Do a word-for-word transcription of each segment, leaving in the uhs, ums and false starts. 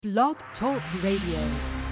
Blog Talk Radio.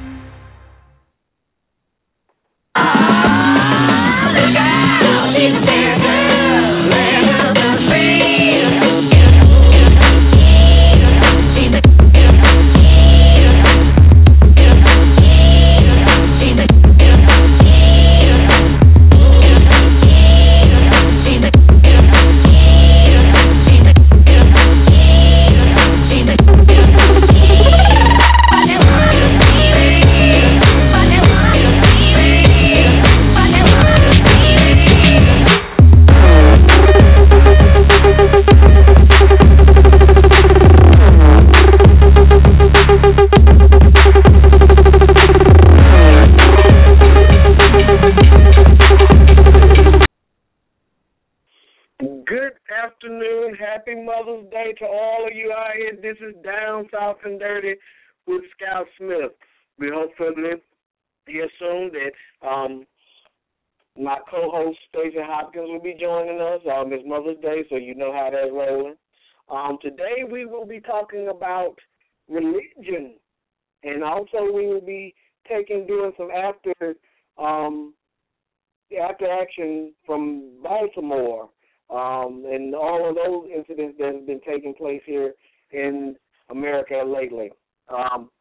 Happy Mother's Day to all of you out here. This is Down South and Dirty with Scout Smith. We hopefully here soon that um, my co-host Stacey Hopkins will be joining us. Um, it's Mother's Day, so you know how that's rolling. Um, today we will be talking about religion, and also we will be taking doing some after um, after action from Baltimore. Um, and all of those incidents that have been taking place here in America lately. Um,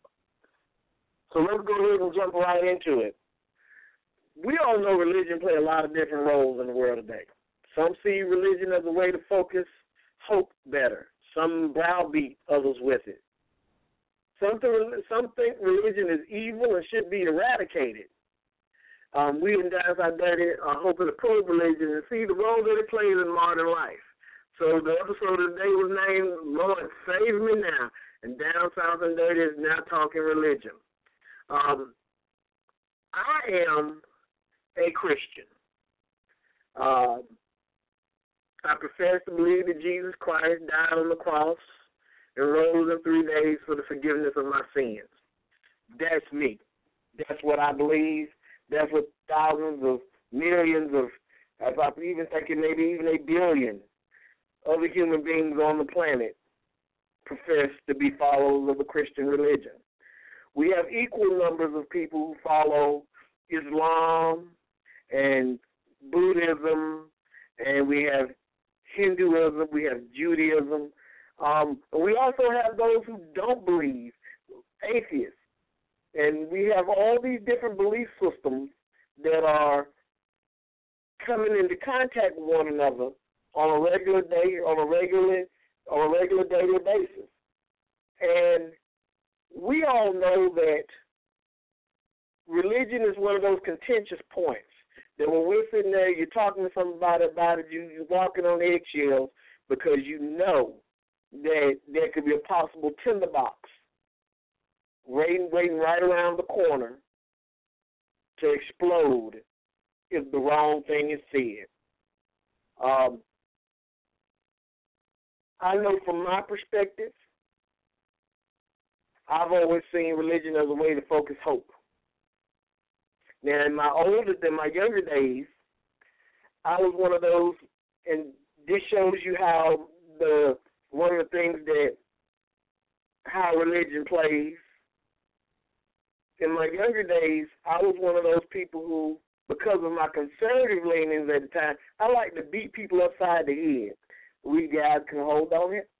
so let's go ahead and jump right into it. We all know religion plays a lot of different roles in the world today. Some see religion as a way to focus hope better. Some browbeat others with it. Some, th- some think religion is evil and should be eradicated. Um, we in Down South Dirty are hoping to probe religion and see the role that it plays in modern life. So the episode of the day was named Lord Save Me Now, and Down South and Dirty is now talking religion. Um, I am a Christian. Uh, I profess to believe that Jesus Christ died on the cross and rose in three days for the forgiveness of my sins. That's me. That's what I believe. That's what thousands of millions of, I'm even thinking maybe even a billion other human beings on the planet profess to be followers of the Christian religion. We have equal numbers of people who follow Islam and Buddhism, and we have Hinduism, we have Judaism. Um, but we also have those who don't believe, atheists. And we have all these different belief systems that are coming into contact with one another on a regular day, on a regular, on a regular daily basis. And we all know that religion is one of those contentious points. That when we're sitting there, you're talking to somebody about it, you're walking on eggshells because you know that there could be a possible tinderbox waiting, waiting right around the corner to explode if the wrong thing is said. Um, I know from my perspective, I've always seen religion as a way to focus hope. Now, in my older than my younger days, I was one of those, and this shows you how the one of the things that how religion plays. In my younger days, I was one of those people who, because of my conservative leanings at the time, I like to beat people upside the head. We guys can hold on it.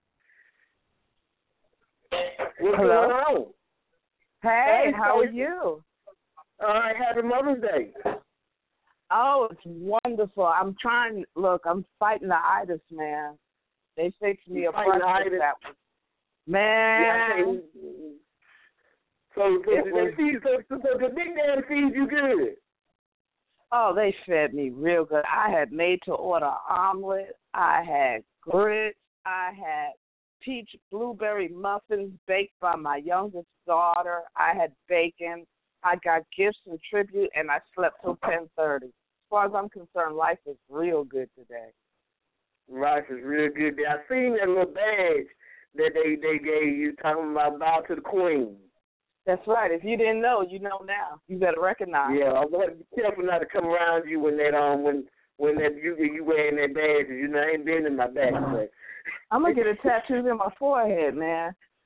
What's Hello? going on? Hey, Hey, how are Stacey. you? All right, happy Mother's Day. Oh, it's wonderful. I'm trying, look, I'm fighting the itis, man. They fixed me You a fighting the breakfast itis? that was, Yeah, I man, can't- So, so, It did was- they feed, so, so, so the Big Daddy feed you good? oh, they fed me real good. I had made to order omelet. I had grits. I had peach blueberry muffins baked by my youngest daughter. I had bacon. I got gifts and tribute, and I slept till ten thirty. As far as I'm concerned, life is real good today. Rice is real good. I seen that little badge that they, they gave you talking about bow to the queen. That's right. If you didn't know, you know now. You better recognize. Yeah, I want to be careful not to come around you when that um when when that you you wearing that badge. You know, I ain't been in my back, but I'm gonna get a tattoo in my forehead, man.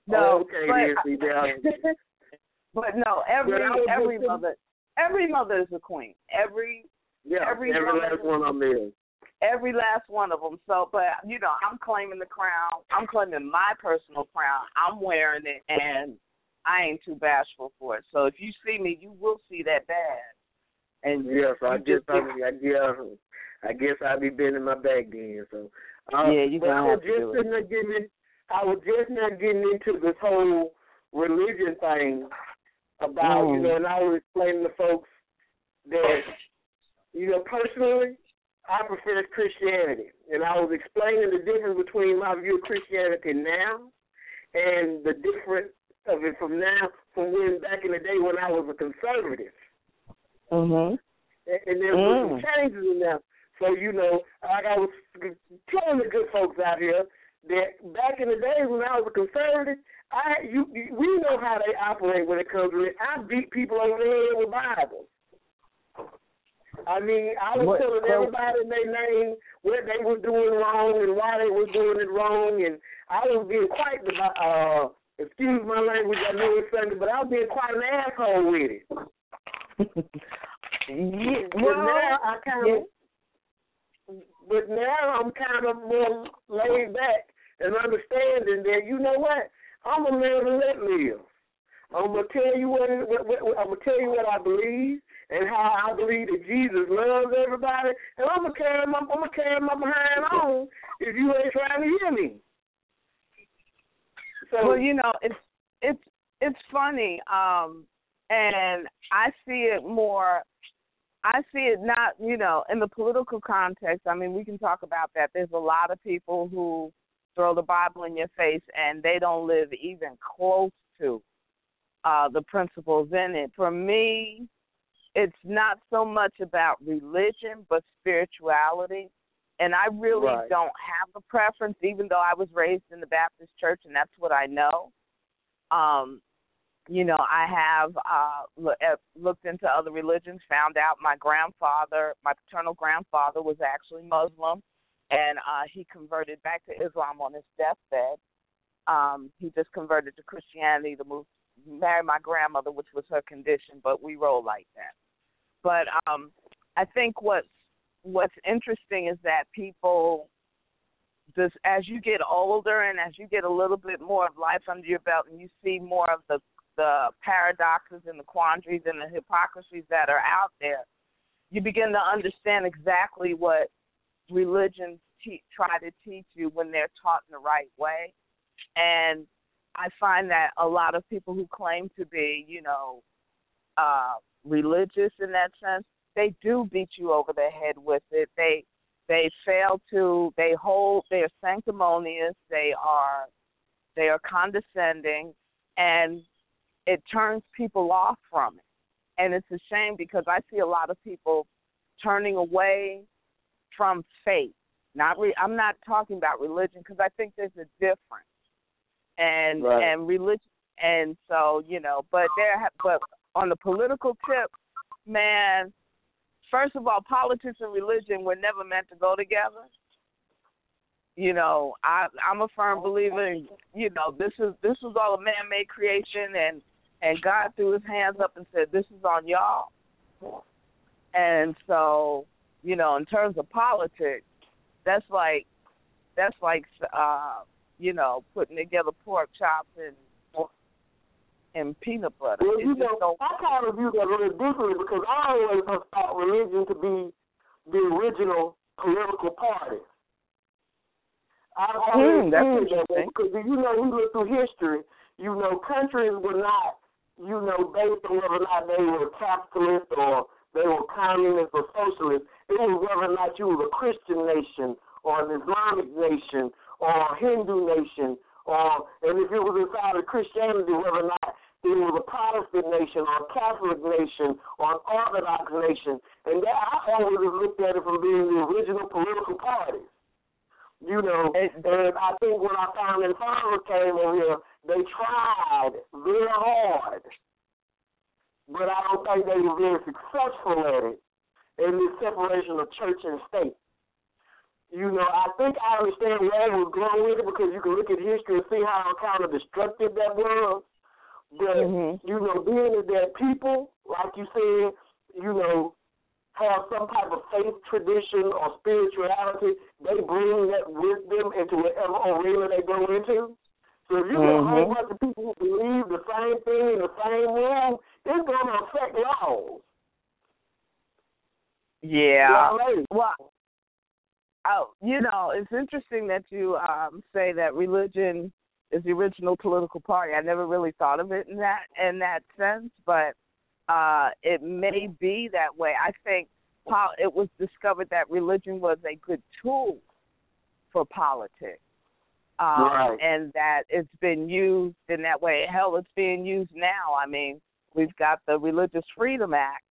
No, okay, but, then, see, but no, every but every mother, every mother is a queen. Every yeah, every, every last one of them is. Every last one of them. So, but you know, I'm claiming the crown. I'm claiming my personal crown. I'm wearing it, and I ain't too bashful for it. So if you see me, you will see that badge. And yes, I guess just, I, I guess I guess I'll be bending my back then. So uh, yeah, you gonna have to do it. Not getting, I was just not getting into this whole religion thing about mm. you know, and I was explaining to folks that you know personally I prefer Christianity, and I was explaining the difference between my view of Christianity now and the difference of it from now from when back in the day when I was a conservative. Mhm. And, and there were mm. some changes in that. So you know, like I was telling the good folks out here that back in the days when I was a conservative, I you we know how they operate when it comes to it. I beat people over the head with Bibles. I mean, I was what, telling everybody their name what they were doing wrong and why they were doing it wrong, and I was being quite the uh, excuse my language, I know it's Sunday, but I was being quite an asshole with it. yeah, but well, now I kind of, yeah. but now I'm kind of more laid back and understanding that you know what, I'm gonna live and let live. I'm gonna tell you what, what, what I'm gonna tell you what I believe and how I believe that Jesus loves everybody, and I'm gonna carry my I'm gonna carry my behind on if you ain't trying to hear me. So, well, you know, it's it's it's funny, um, and I see it more. I see it not, you know, in the political context. I mean, we can talk about that. There's a lot of people who throw the Bible in your face, and they don't live even close to uh, the principles in it. For me, it's not so much about religion, but spirituality. And I really right. don't have a preference, even though I was raised in the Baptist church, and that's what I know. Um, you know, I have uh, looked into other religions, found out my grandfather, my paternal grandfather, was actually Muslim, and uh, he converted back to Islam on his deathbed. Um, he just converted to Christianity to move, marry my grandmother, which was her condition, but we roll like that. But um, I think what's what's interesting is that people, just as you get older and as you get a little bit more of life under your belt, and you see more of the the paradoxes and the quandaries and the hypocrisies that are out there, you begin to understand exactly what religions te- try to teach you when they're taught in the right way. And I find that a lot of people who claim to be, you know, uh, religious in that sense, they do beat you over the head with it. They they fail to, they hold, they are sanctimonious, they are, they are condescending, and it turns people off from it. And it's a shame because I see a lot of people turning away from faith. Not re- I'm not talking about religion because I think there's a difference. And right. and religion, and so, you know, but there ha- but on the political tip, man, first of all, politics and religion were never meant to go together. You know, I, I'm a firm believer in, you know, this is this was all a man-made creation, and, and God threw his hands up and said, this is on y'all. And so, you know, in terms of politics, that's like, that's like, uh, you know, putting together pork chops and and peanut butter. Well, it's you know, so I kind of view that a little differently because I always have thought religion to be the original political party. I've always mm, that's seen that way interesting. because, you know, we look through history, you know, countries were not, you know, based on whether or not they were capitalist or they were communist or socialist. It was whether or not you were a Christian nation or an Islamic nation or a Hindu nation, or, and if it was inside of Christianity, whether or not it was a Protestant nation or a Catholic nation or an Orthodox nation. And that, I always looked at it from being the original political parties. You know, and I think when our founding fathers came over here, they tried very hard, but I don't think they were very successful at it in this separation of church and state. you know, I think I understand where he was going with it because you can look at history and see how kind of destructive that was. But, mm-hmm. you know, being that people, like you said, you know, have some type of faith tradition or spirituality, they bring that with them into whatever arena they go into. So if you mm-hmm. get a whole bunch of people who believe the same thing in the same room, it's going to affect laws. Yeah. Well, oh, you know, it's interesting that you um, say that religion is the original political party. I never really thought of it in that in that sense, but uh, it may be that way. I think pol- it was discovered that religion was a good tool for politics, um, right. and that it's been used in that way. Hell, it's being used now. I mean, we've got the Religious Freedom Act,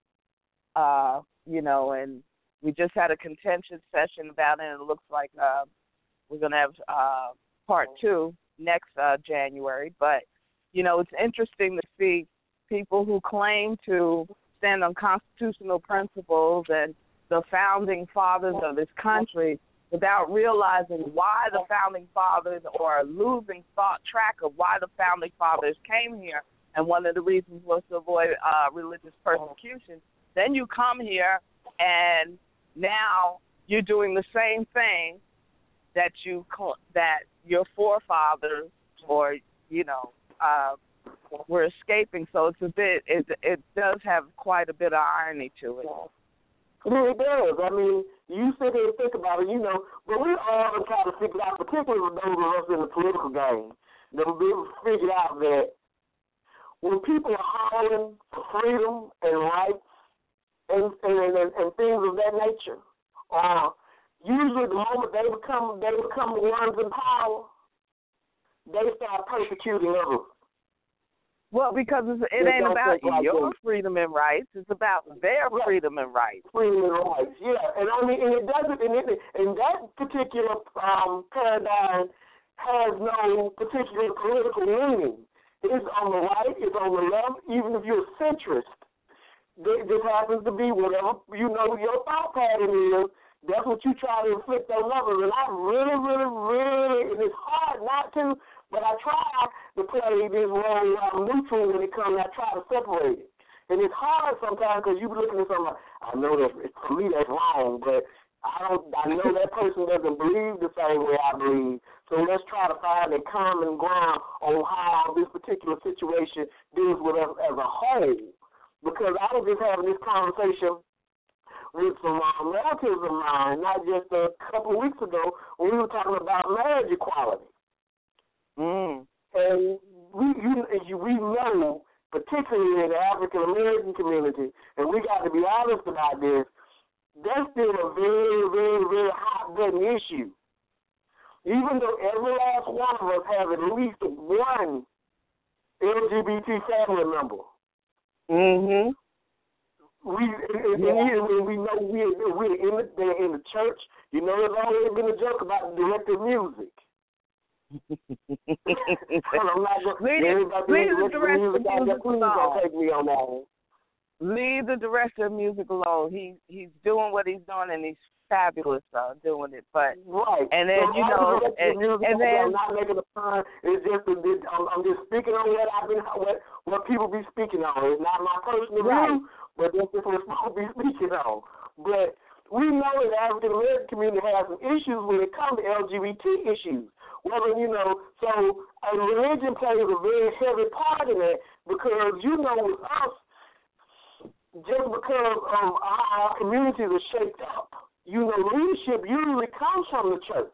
uh, you know, and we just had a contentious session about it, and it looks like uh, we're going to have uh, part two next uh, January. But, you know, it's interesting to see people who claim to stand on constitutional principles and the founding fathers of this country without realizing why the founding fathers, or losing thought track of why the founding fathers came here. And one of the reasons was to avoid uh, religious persecution. Then you come here and now you're doing the same thing that you that your forefathers, or you know, uh, were escaping. So it's a bit. It it does have quite a bit of irony to it. It really does. I mean, you sit there and think about it, you know, but we all try to figure out, particularly with those of us in the political game, that we've figured out that when people are hollering for freedom and rights and and, and, and things of that nature, uh, usually the moment they become they become the ones in power, they start persecuting others. Well, because it's, it ain't about like your them. freedom and rights; it's about their right. freedom and rights. Freedom and rights, yeah. And I mean, and it doesn't. And, it, and that particular um, paradigm has no particular political meaning. It's on the right, it's on the left. Even if you're a centrist, this happens to be whatever you know your thought pattern is. That's what you try to inflict on others. And I really, really, really, and it's hard not to, but I try to play this role um, neutral when it comes. I try to separate it. And it's hard sometimes because you be looking at something like, I know that, for me that's wrong, but I don't. I know that person doesn't believe the same way I believe. So let's try to find a common ground on how this particular situation deals with us as a whole. Because I was just having this conversation with some uh, relatives of mine, not just a couple of weeks ago, when we were talking about marriage equality. Mm. And we, you, we know, particularly in the African American community, and we got to be honest about this, that's still a very, very, very hot button issue. Even though every last one of us have at least one L G B T family member. Mm-hmm. We and, yeah. and we know we're, we're in the they're in the church. You know, there's always been a joke about the director of music. I'm not gonna, leave, leave the director of music alone. Don't take me on that one. Leave the director of music alone. He he's doing what he's doing, and he's fabulous uh, doing it. But right, and then so you know, and, music, and then I'm not making a pun. It's just a, I'm, I'm just speaking on what I've been what what people be speaking on. It's not my personal right. view, but that's just what people be speaking on. But we know that the African American community has some issues when it comes to L G B T issues. Whether, you know, so a religion plays a very heavy part in it because, you know, with us, just because of how our communities are shaped up, you know, leadership usually comes from the church.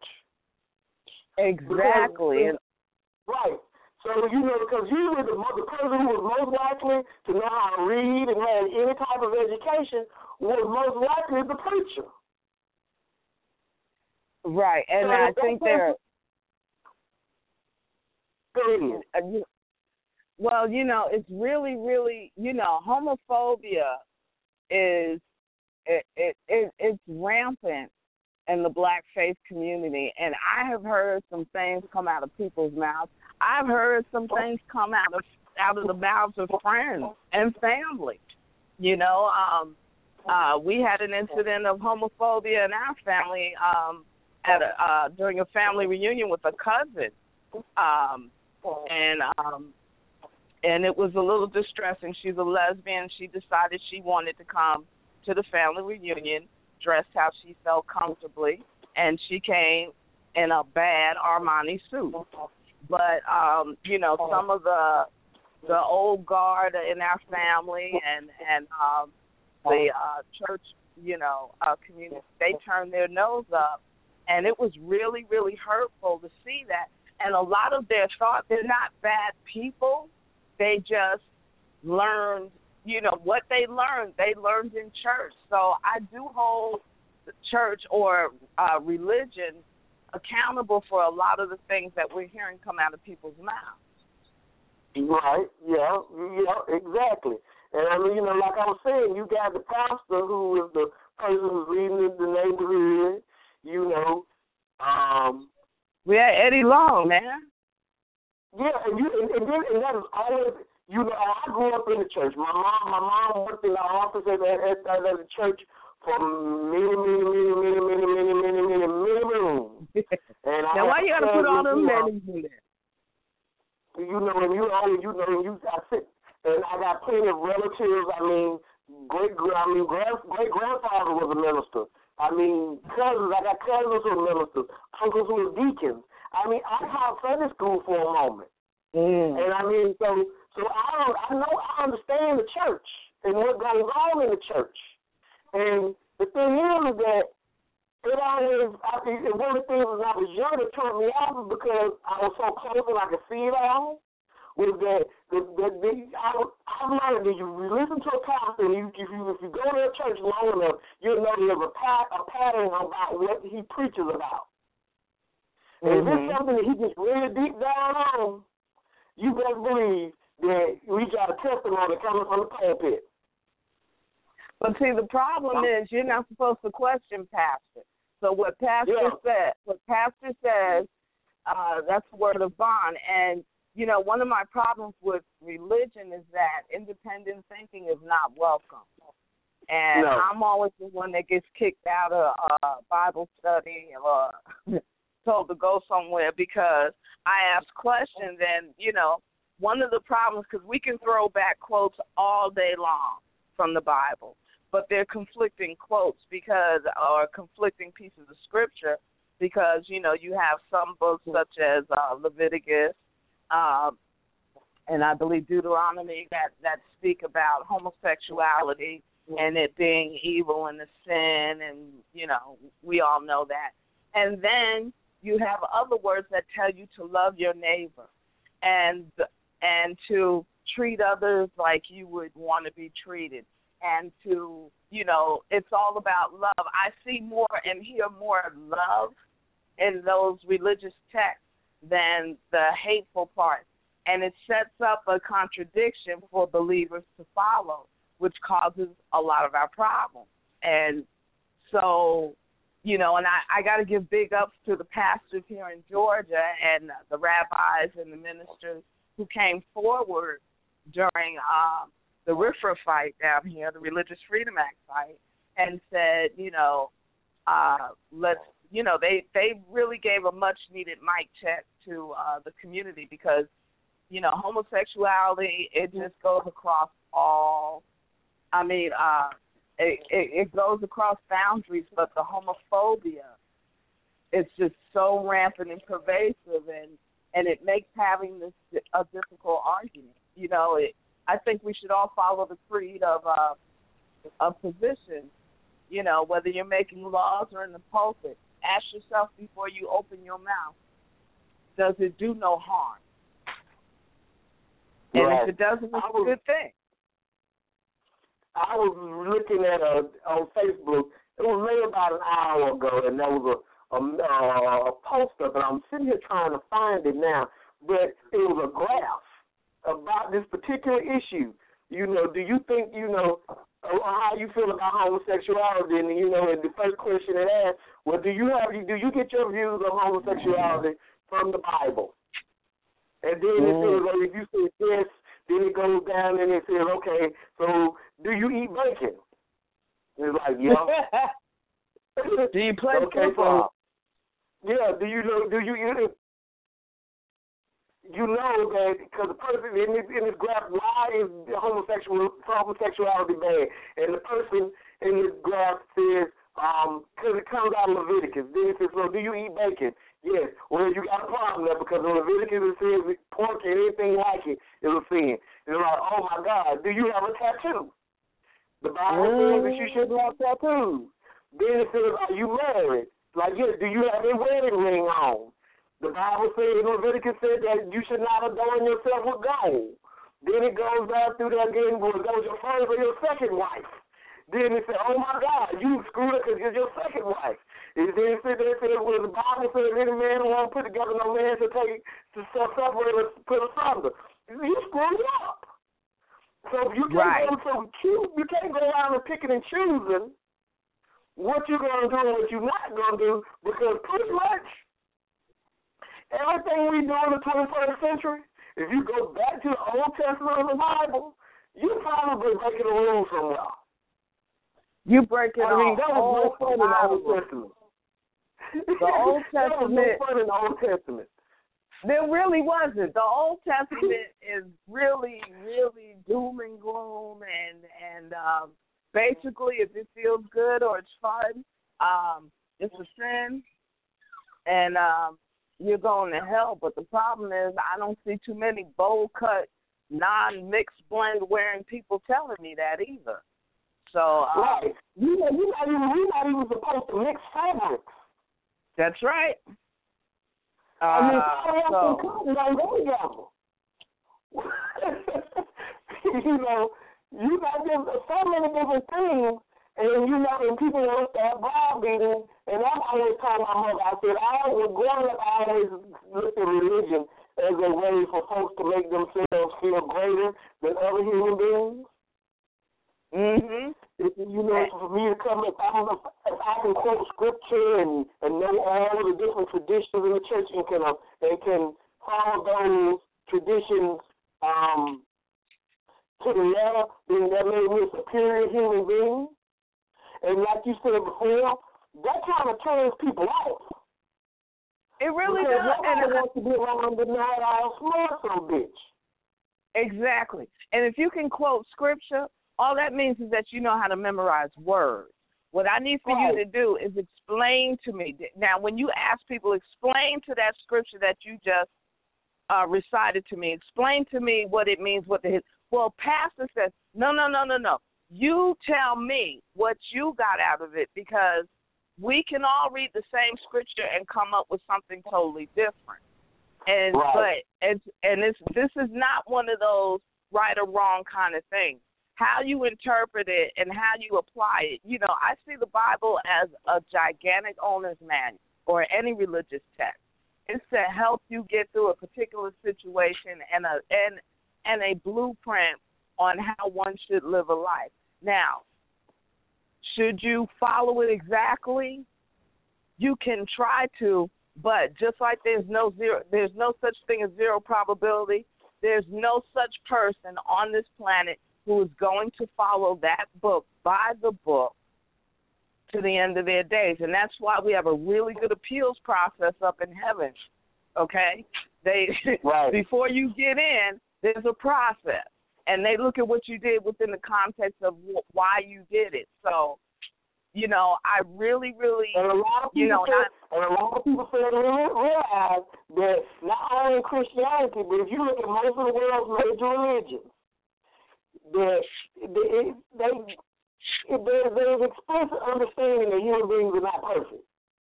Exactly. Because, right. So, you know, because usually the, the person who was most likely to know how to read and had any type of education was most likely the preacher. Right. And so I think they're... Well, you know, it's really, really, you know, homophobia is it, it, it it's rampant in the black faith community, and I have heard some things come out of people's mouths. I've heard some things come out of out of the mouths of friends and family. You know, um, uh, we had an incident of homophobia in our family um, at a, uh, during a family reunion with a cousin, um, and um, and it was a little distressing. She's a lesbian. She decided she wanted to come to the family reunion dressed how she felt comfortably, and she came in a bad Armani suit. But um, you know, some of the the old guard in our family and and um, the uh, church, you know, uh, community, they turned their nose up, and it was really, really hurtful to see that. And a lot of their thought, they're not bad people. They just learned, you know, what they learned, they learned in church. So I do hold the church or uh, religion accountable for a lot of the things that we're hearing come out of people's mouths. Right, yeah, yeah, exactly. And, I mean, you know, like I was saying, you got the pastor who is the person who's leading the neighborhood, you know. Um, we had Eddie Long, man. Yeah, and, you, and, and, then, and that is always, you know, I grew up in the church. My mom my mom worked in the office at, at, at, at the church for many, many, many, many, many, many, many, many, many moons. And now, why you got to put all them many in there? You know, and you know, you know, you I sit, and I got plenty of relatives. I mean, great, I mean, grand, great grandfather was a minister. I mean, cousins. I got cousins who were ministers, uncles who were deacons. I mean, I taught Sunday school for a moment, mm. and I mean, so, so I, I know, I understand the church and what goes on in the church. And the thing is, is that it always, I think, one of the things when I was young that turned me off was because I was so close and I could see it all, was that the, the, the, I, I learned that you listen to a pastor and you, if, you, if you go to a church long enough, you'll know there's a, pat, a pattern about what he preaches about. And mm-hmm. if it's something that he gets really deep down on, you better believe that we got a testimony coming from the pulpit. But see, the problem is you're not supposed to question pastor. So what pastor yeah. said, what pastor says, uh, that's the word of bond. And you know, one of my problems with religion is that independent thinking is not welcome. And no. I'm always the one that gets kicked out of uh, Bible study or told to go somewhere because I ask questions. And you know, one of the problems, because we can throw back quotes all day long from the Bible, but they're conflicting quotes because, or conflicting pieces of scripture because, you know, you have some books such as uh, Leviticus um, and I believe Deuteronomy that, that speak about homosexuality and it being evil and a sin, and, you know, we all know that. And then you have other words that tell you to love your neighbor and and to treat others like you would want to be treated. And to, you know, it's all about love. I see more and hear more love in those religious texts than the hateful part. And it sets up a contradiction for believers to follow, which causes a lot of our problems. And so, you know, and I, I got to give big ups to the pastors here in Georgia and the rabbis and the ministers who came forward during um, the R F R A fight down here, the Religious Freedom Act fight, and said, you know, uh, let's, you know, they, they really gave a much-needed mic check to uh, the community because, you know, homosexuality, it just goes across all, I mean, uh, it, it, it goes across boundaries, but the homophobia, it's just so rampant and pervasive, and, and it makes having this a difficult argument. You know, it, I think we should all follow the creed of uh, of position, you know, whether you're making laws or in the pulpit. Ask yourself before you open your mouth, does it do no harm? And right. if it doesn't, it's was, a good thing. I was looking at a, on Facebook, it was maybe about an hour ago, and there was a, a, a poster, but I'm sitting here trying to find it now, but it was a graph about this particular issue. You know, do you think, you know, how you feel about homosexuality? And, you know, and the first question it asked, well, do you have, do you get your views on homosexuality from the Bible? And then mm. it says, well, if you say yes, then it goes down and it says, okay, so do you eat bacon? And it's like, yeah. Do you play okay, football? yeah, do you know, do you, you, you know that, because the person in this, in this graph, why is homosexual, homosexuality bad? And the person in this graph says, um, because it comes out of Leviticus. Then it says, well, do you eat bacon? Yes. Well, you got a problem there, because in Leviticus it says pork and anything like it is a sin. And they're like, oh my God, do you have a tattoo? The Bible mm. says that you shouldn't have tattoos. Then it says, are you married? Like, yes, do you have a wedding ring on? The Bible says, in Leviticus said that you should not adorn yourself with gold. Then it goes down through that again, well, that was your first or your second wife. Then it said, oh my God, you screwed up because you're your second wife. And then it said, it said, well, the Bible says any man who won't put together, no man to take to separate or put asunder. You screwed up. So you can't right. go so cute. You can't go around and picking and choosing what you're going to do and what you're not going to do, because pretty much everything we do in the twenty-first century, if you go back to the Old Testament of the Bible, you're probably breaking the rules somewhere. You break it I mean, that was no fun in the Old Testament. The Old Testament. That was no fun in the Old Testament. There really wasn't. The Old Testament is really, really doom and gloom, and and um, basically, if it feels good or it's fun, um, it's a sin, and um, you're going to hell. But the problem is, I don't see too many bowl cut, non-mixed blend wearing people telling me that either. So um, right, you know, you're not even you're not even supposed to mix fabrics. That's right. Uh, I mean, how so, else can cotton don't go together? You know, you got just so many different things, and you know, and people want to start browbeating. And I'm always telling my mother, I said, I was growing up, I always looked at religion as a way for folks to make themselves feel greater than other human beings. Mm-hmm. If, you know, for me to come, if I, if I can quote scripture and, and know all of the different traditions in the church and can, uh, and can follow those traditions um, to the letter, then that made me a superior human being. And like you said before, that kind of turns people off. It really because does. Nobody wants to be around the not all smart son bitch. Exactly. And if you can quote scripture, all that means is that you know how to memorize words. What I need for right. you to do is explain to me. Now, when you ask people, explain to that scripture that you just uh, recited to me, explain to me what it means, what the his. Well, pastor says, no, no, no, no, no. You tell me what you got out of it, because we can all read the same scripture and come up with something totally different. And right. but and and it's, this is not one of those right or wrong kind of things. How you interpret it and how you apply it. You know, I see the Bible as a gigantic owner's manual or any religious text. It's to help you get through a particular situation and a and and a blueprint on how one should live a life. Now, should you follow it exactly? You can try to, but just like there's no zero, there's no such thing as zero probability. There's no such person on this planet who is going to follow that book by the book to the end of their days. And that's why we have a really good appeals process up in heaven, okay? They right. Before you get in, there's a process. And they look at what you did within the context of wh- why you did it. So, you know, I really, really, and a lot of people you know, say, not, and a lot of people say they realize that not only in Christianity, but if you look at most of the world's major religions, that they, they, they, there's explicit understanding that human beings are not perfect.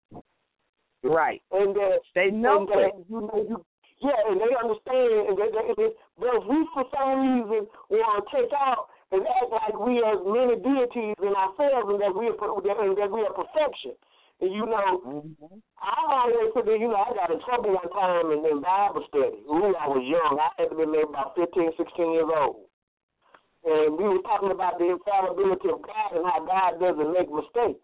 Right. And that they know and that, it. You know, you, yeah, and they understand, and they, they, they, but we for some reason want to take out and act like we are many deities in ourselves, and that we are, and that we are perfection. And you know, mm-hmm. I always said that, you know, I got in trouble one time in, in Bible study. Ooh, I was young. I had to be maybe about fifteen, sixteen years old. And we were talking about the infallibility of God and how God doesn't make mistakes.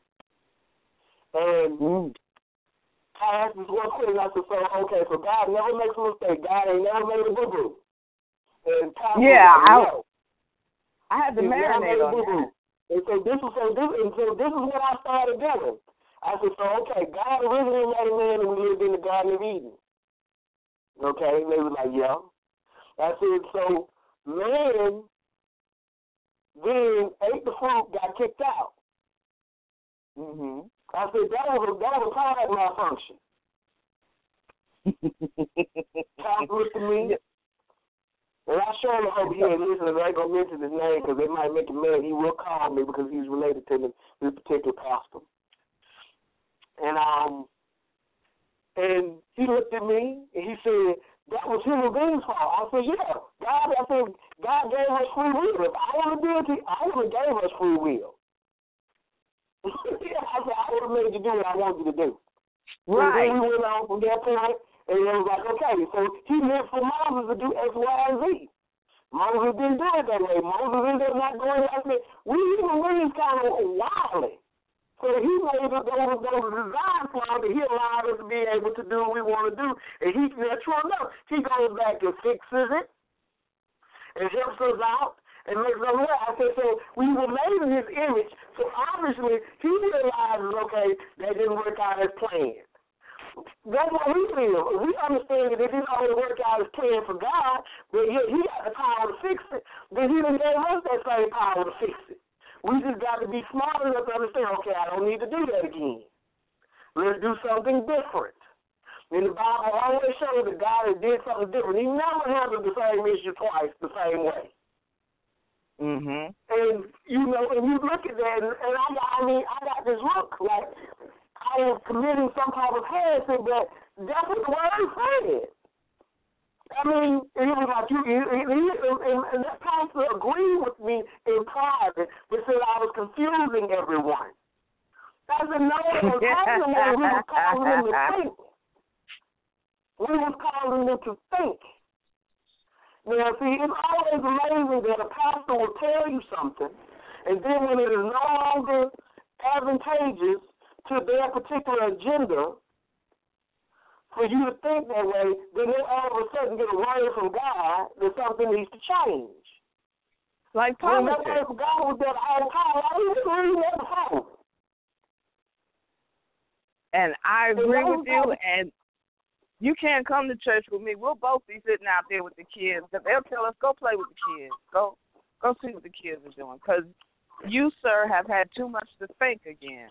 And mm. I asked this one question. I said, so, okay, so God never makes a mistake. God ain't never made a boo-boo. And Tom yeah, said, I, no. I had to He's marinate on that. And so this is so this and so this is what I started doing. I said, so, okay, God originally made a man and we lived in the Garden of Eden. Okay, and they were like, yeah. I said, so man then ate the fruit, got kicked out. Mm-hmm. I said, that was a, that was a product malfunction. Talking to me. And I surely hope he ain't listening. I ain't going to mention his name because it might make him mad. He will call me because he's related to this particular pastor. And um, and he looked at me and he said, that was human beings' fault. I said, yeah. God, I said, God gave us free will. If I would have did it, I would have gave us free will. Yeah, I said, I would have made you do what I wanted you to do. Right. And then we went on from that point, and it was like, okay, so he meant for Moses to do X, Y, and Z. Moses didn't do it that way. Moses ended up not going like that. We human beings kind of wildly. So he made it, there was, there was a design for him that he allowed us to be able to do what we want to do. And he, that's true enough, he goes back and fixes it and helps us out and makes us well. I said, so we were made in his image, so obviously he realizes, okay, that didn't work out as planned. That's what we feel. We understand that it didn't always work out as planned for God, but yet he got the power to fix it. Then he didn't give us that same power to fix it. We just got to be smart enough to understand, okay, I don't need to do that again. Let's do something different. And the Bible always shows that God has did something different. He never handled the same issue twice the same way. Mm-hmm. And, you know, and you look at that, and, and I, got, I mean, I got this look like I was committing some type of heresy, but that's what the word said. I mean, it was like you, and, and, and that pastor agreed with me in private, but said I was confusing everyone. I said, no, it was causing them, we was causing them to think. We was causing them to think. Now, see, it's always amazing that a pastor will tell you something, and then when it is no longer advantageous to their particular agenda, for you to think that way, then they all of a sudden get a word from God that something needs to change. Like politics. politics. When that God was there all the time, I was reading that before. And I agree with you, and you can't come to church with me. We'll both be sitting out there with the kids. They'll tell us, go play with the kids. Go go see what the kids are doing. Because you, sir, have had too much to think again.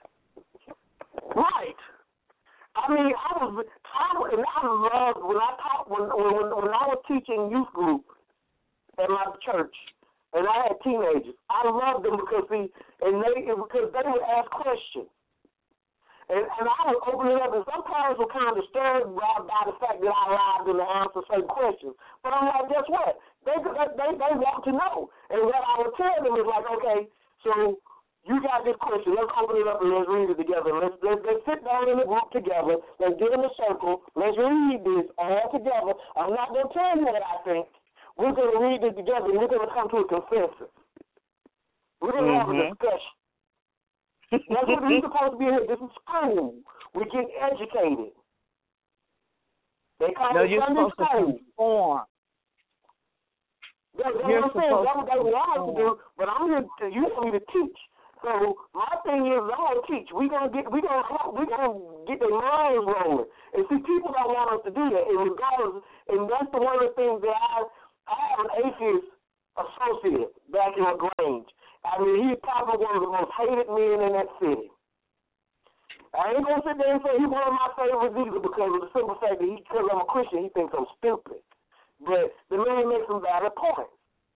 Right. I mean, I was, I was, and I loved when I taught when when when I was teaching youth group at my church, and I had teenagers. I loved them because see, and they because they would ask questions, and and I would open it up, and some parents were kind of disturbed by, by the fact that I allowed them to answer certain questions. But I'm like, guess what? They they they want to know, and what I would tell them is like, okay, so. You got this question. Let's open it up and let's read it together. Let's, let's, let's sit down in a group together. Let's get in a circle. Let's read this all together. I'm not going to tell you what I think. We're going to read this together and we're going to come to a consensus. We're going to mm-hmm. have a discussion. That's what we're supposed to be here. This is school. We're getting educated. They call no, it you're Sunday supposed school. to conform. That's what you're I'm saying. That's what they want to to do, but I'm here to, you want me to teach. So my thing is, I'm gonna teach. We gonna get, we gonna, we gonna get their minds rolling. And see, people don't want us to do that. And regardless, and that's the one of the things that I, I have an atheist associate back in LaGrange. I mean, he's probably one of the most hated men in that city. I ain't gonna sit there and say he's one of my favorites either because of the simple fact that he, because I'm a Christian, he thinks I'm stupid. But the man makes some valid points.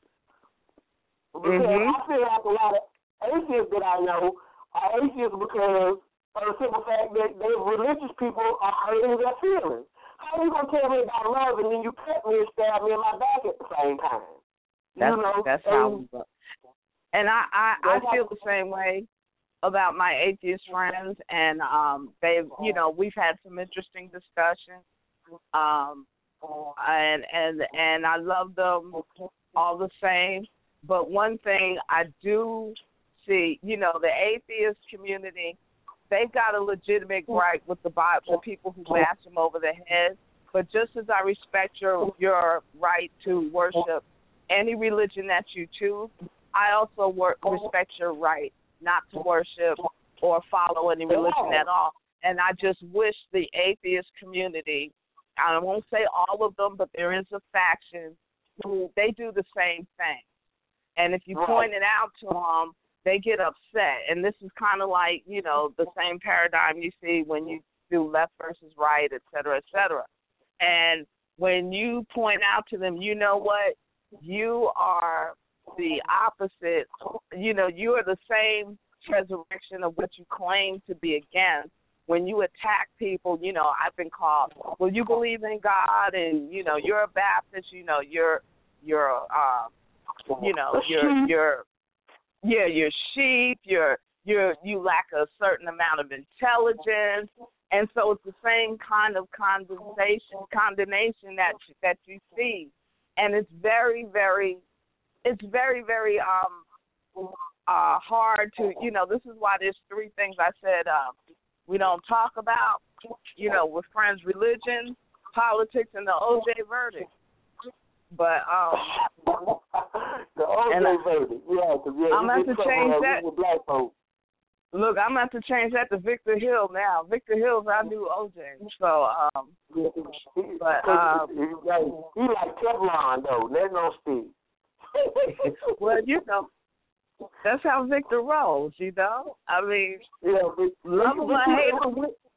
Because mm-hmm. I feel like a lot of atheists that I know are atheists because of the simple fact that they religious people are hurting their feelings. How are you going to tell me about love and then you cut me and stab me in my back at the same time? That's, you know? that's how we go. And I, I, I feel the same way about my atheist friends, and um, they've, you know, we've had some interesting discussions, um, and, and, and I love them all the same. But one thing I do see, you know, the atheist community, they've got a legitimate gripe with the Bible, the people who bash them over the head. But just as I respect your your right to worship any religion that you choose, I also work, respect your right not to worship or follow any religion Yeah. at all. And I just wish the atheist community, I won't say all of them, but there is a faction who they do the same thing. And if you Right. point it out to them, they get upset. And this is kind of like, you know, the same paradigm you see when you do left versus right, et cetera, et cetera. And when you point out to them, you know what, you are the opposite. You know, you are the same resurrection of what you claim to be against. When you attack people, you know, I've been called, well, you believe in God, and, you know, you're a Baptist, you know, you're, you're, uh, you know, you're, you're, yeah, you're sheep, you're, you're, you lack a certain amount of intelligence. And so it's the same kind of condemnation, condemnation that that you see, and it's very, very, it's very, very um uh hard to, you know. This is why there's three things I said um, we don't talk about, you know, with friends: religion, politics, and the O J verdict. But um, the O J verdict, yeah, because yeah, I'm going to change that. With black folks. Look, I'm going to change that to Victor Hill now. Victor Hill's our new O J. So, um, but um, he, like, he like Teflon though. That don't stick. Well, you know, that's how Victor rolls. You know, I mean, yeah, but, love him but, or but, hate him,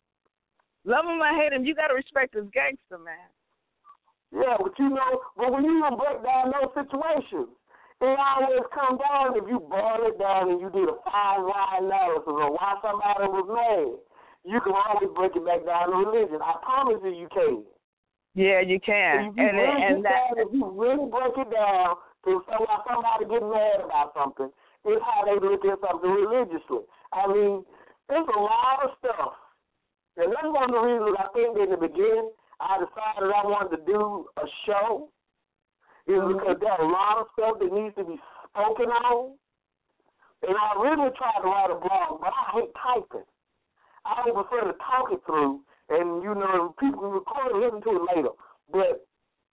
love him or hate him, you got to respect his gangster, man. Yeah, but you know, but when you break down those situations, it always comes down, if you boil it down and you do the fine wide analysis of why somebody was mad, you can always break it back down to religion. I promise you, you can. Yeah, you can. If you, and really, and that, down, if you really break it down to so why somebody get mad about something, it's how they look at something religiously. I mean, there's a lot of stuff. And that's one of the reasons I think in the beginning I decided I wanted to do a show. Is because there's a lot of stuff that needs to be spoken on. And I really tried to write a blog, but I hate typing. I would prefer to talk it through, and, you know, people can record and listen to it later. But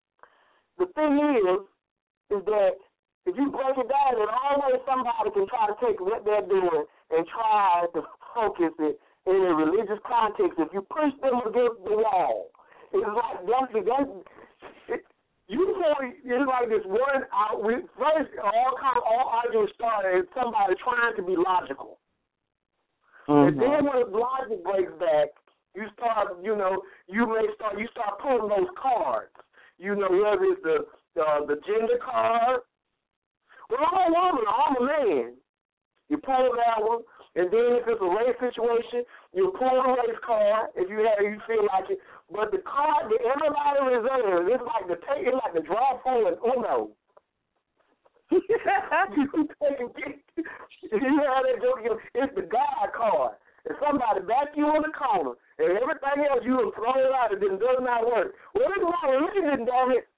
the thing is, is that if you break it down, then always somebody can try to take what they're doing and try to focus it in a religious context. If you push them against the wall, it's like that's the that's it, you say it's like this one out. First, all kind of all arguments started as somebody trying to be logical, mm-hmm. and then when logic breaks back, you start, you know, you may start you start pulling those cards. You know, whether it's the the, the gender card. Well, I'm a woman, I'm a man. You pull that one, and then if it's a race situation, you pull the race card if you have, you feel like it. But the card that everybody reserves, it's like the take, it's like the draw pool in Uno. you take you have that joke, it's the God card. And somebody back you in the corner, and everything else you will throw it out, and it does not work. Well, it's not religion, damn it.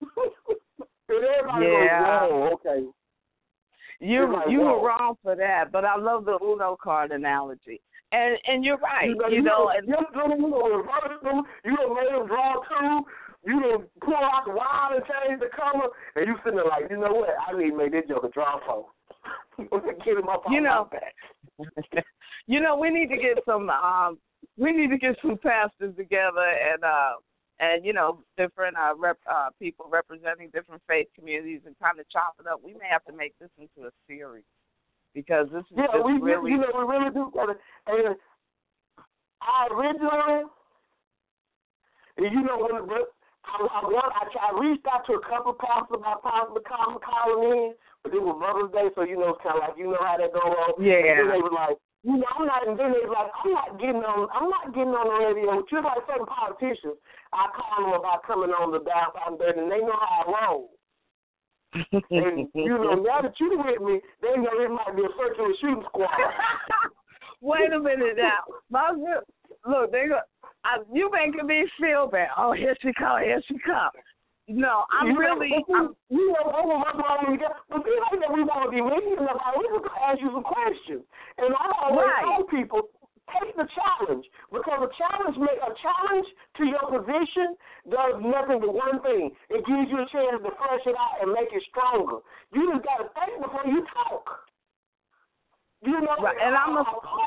And everybody yeah. goes, whoa, okay. You like, you whoa. were wrong for that, but I love the Uno card analogy. And and you're right, you know. You, you know, know, and, you don't reverse them. You don't make them draw two. You don't pull out the wild and change the color, and you sitting there like, you know what? I need to make this joke a draw four. Get him up on you know, my back. You know, we need to get some. Um, we need to get some pastors together and uh, and you know, different uh, rep, uh, people representing different faith communities and kind of chop it up. We may have to make this into a series. Because this is yeah, just we really... you know we really do. And I originally, and you know when I, I, I, I reached out to a couple of pastors about possibly calling in, but it was Mother's Day, so you know it's kind of like you know how that go on. Yeah. And they were like, you know, I'm not. And then they were like, I'm not getting on. I'm not getting on the radio. Just like certain politicians, I call them about coming on the Down South Dirty, and they know how I roll. And, you know, now that you're with me, they know it might be a search and shooting squad. Wait a minute now. My, look, they go, I, you making me feel bad. Oh, here she comes, here she comes. No, I'm you really... Know, I'm, you know, over my problem, but it ain't that we want to be mean about it. We're going to ask you some questions. And I always right. tell people, take the challenge, because a challenge, a challenge to your position does nothing but one thing. It gives you a chance to flesh it out and make it stronger. You just got to think before you talk. You know, right. And I'm a, a call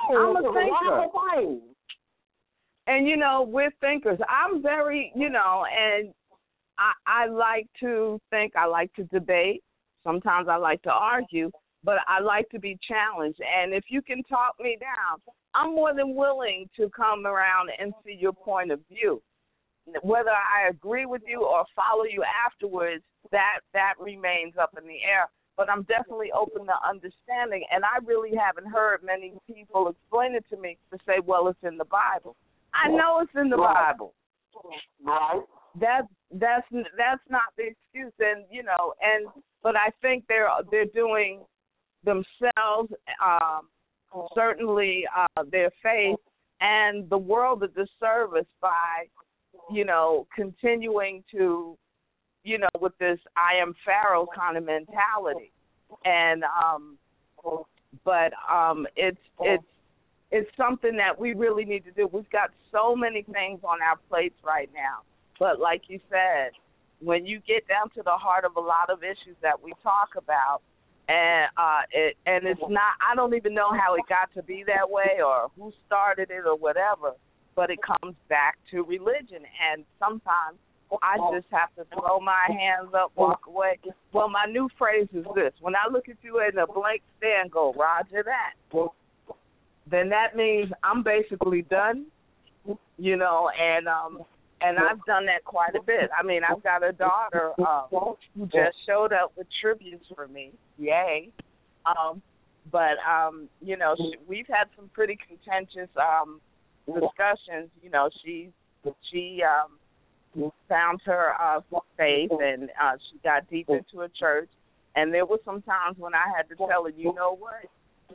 I'm a thinker. And, you know, we're thinkers. I'm very, you know, and I, I like to think, I like to debate. Sometimes I like to argue, but I like to be challenged. And if you can talk me down, I'm more than willing to come around and see your point of view. Whether I agree with you or follow you afterwards, that that remains up in the air. But I'm definitely open to understanding, and I really haven't heard many people explain it to me to say, well, it's in the Bible. I know it's in the right. Bible. Right. That's that's that's not the excuse, and you know, and but I think they're they're doing themselves, um, certainly uh, their faith, and the world a disservice by, you know, continuing to, you know, with this I am Pharaoh kind of mentality, and um, but um, it's it's. It's something that we really need to do. We've got so many things on our plates right now. But like you said, when you get down to the heart of a lot of issues that we talk about, and uh, it, and it's not, I don't even know how it got to be that way or who started it or whatever, but it comes back to religion. And sometimes I just have to throw my hands up, walk away. Well, my new phrase is this. When I look at you in a blank stare and go, Roger that, then that means I'm basically done, you know, and um, and I've done that quite a bit. I mean, I've got a daughter uh, who just showed up with tributes for me, yay. Um, but, um, you know, she, we've had some pretty contentious um, discussions. You know, she, she um, found her uh, faith, and uh, she got deep into a church, and there were some times when I had to tell her, you know what?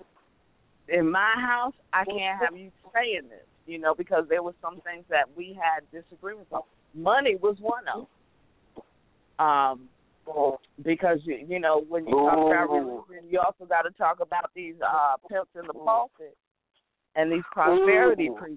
In my house, I can't have you saying this, you know, because there were some things that we had disagreements on. Money was one of them. Um, because, you, you know, when you talk about religion, you also got to talk about these uh, pimps in the pulpit and these prosperity preachers.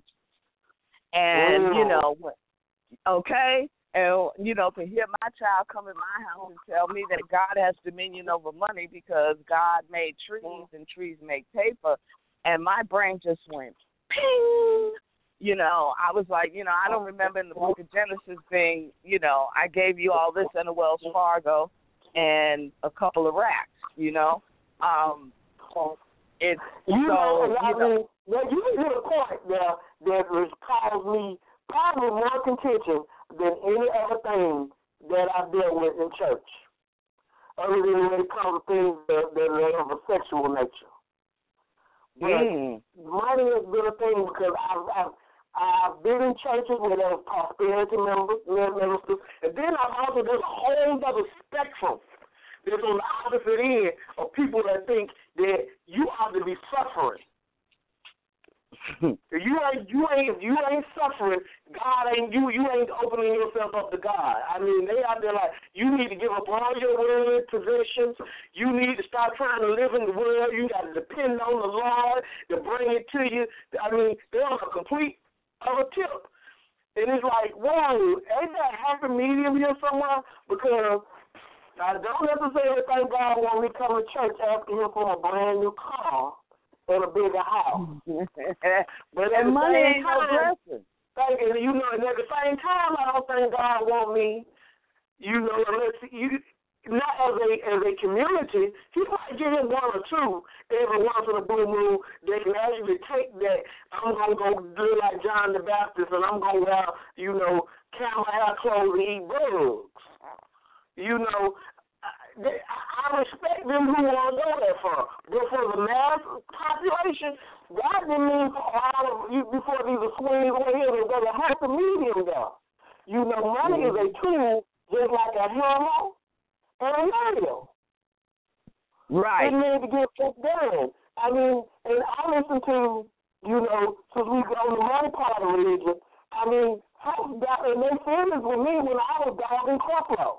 And, you know, okay, and, you know, to hear my child come in my house and tell me that God has dominion over money because God made trees and trees make paper, and my brain just went, ping. You know, I was like, you know, I don't remember in the book of Genesis being, you know, I gave you all this in a Wells Fargo and a couple of racks, you know. Um, it's you so, know, I you know. mean, well, you hit a point there that has caused me probably more contention than any other thing that I deal with in church, other than when it comes to things that, that are of a sexual nature. But mm. money has been a thing because I've, I've, I've been in churches where there was prosperity members, ministers, and then I've also there's a whole other spectrum that's on the opposite end of people that think that you ought to be suffering. If you ain't you ain't you ain't suffering, God ain't you you ain't opening yourself up to God. I mean, they out there like you need to give up all your worldly possessions. You need to start trying to live in the world. You got to depend on the Lord to bring it to you. I mean, they're on a complete other tip. And it's like, whoa, ain't that happy medium here somewhere? Because I don't necessarily think God want me to come to church asking him for a brand new car and a bigger house. But at and the money same ain't no time, blessing. Thank you, you know, and at the same time, I don't think God want me, you know, unless you, not as a as a community, he might give him one or two every once in a blue moon that can actually take that, I'm going to go do like John the Baptist and I'm going to wear, you know, camel hair clothes and eat bugs. You know, I respect them who want to go that far, but for the mass population, God didn't mean for all of you before these are swinging over here. There's a happy medium there. You know, money is a tool just like a hammer and a nail. Right. It needs to get put down. I mean, and I listen to, you know, since we go on the money part of religion, I mean, folks got in their feelings with me when I was dogging Creflo.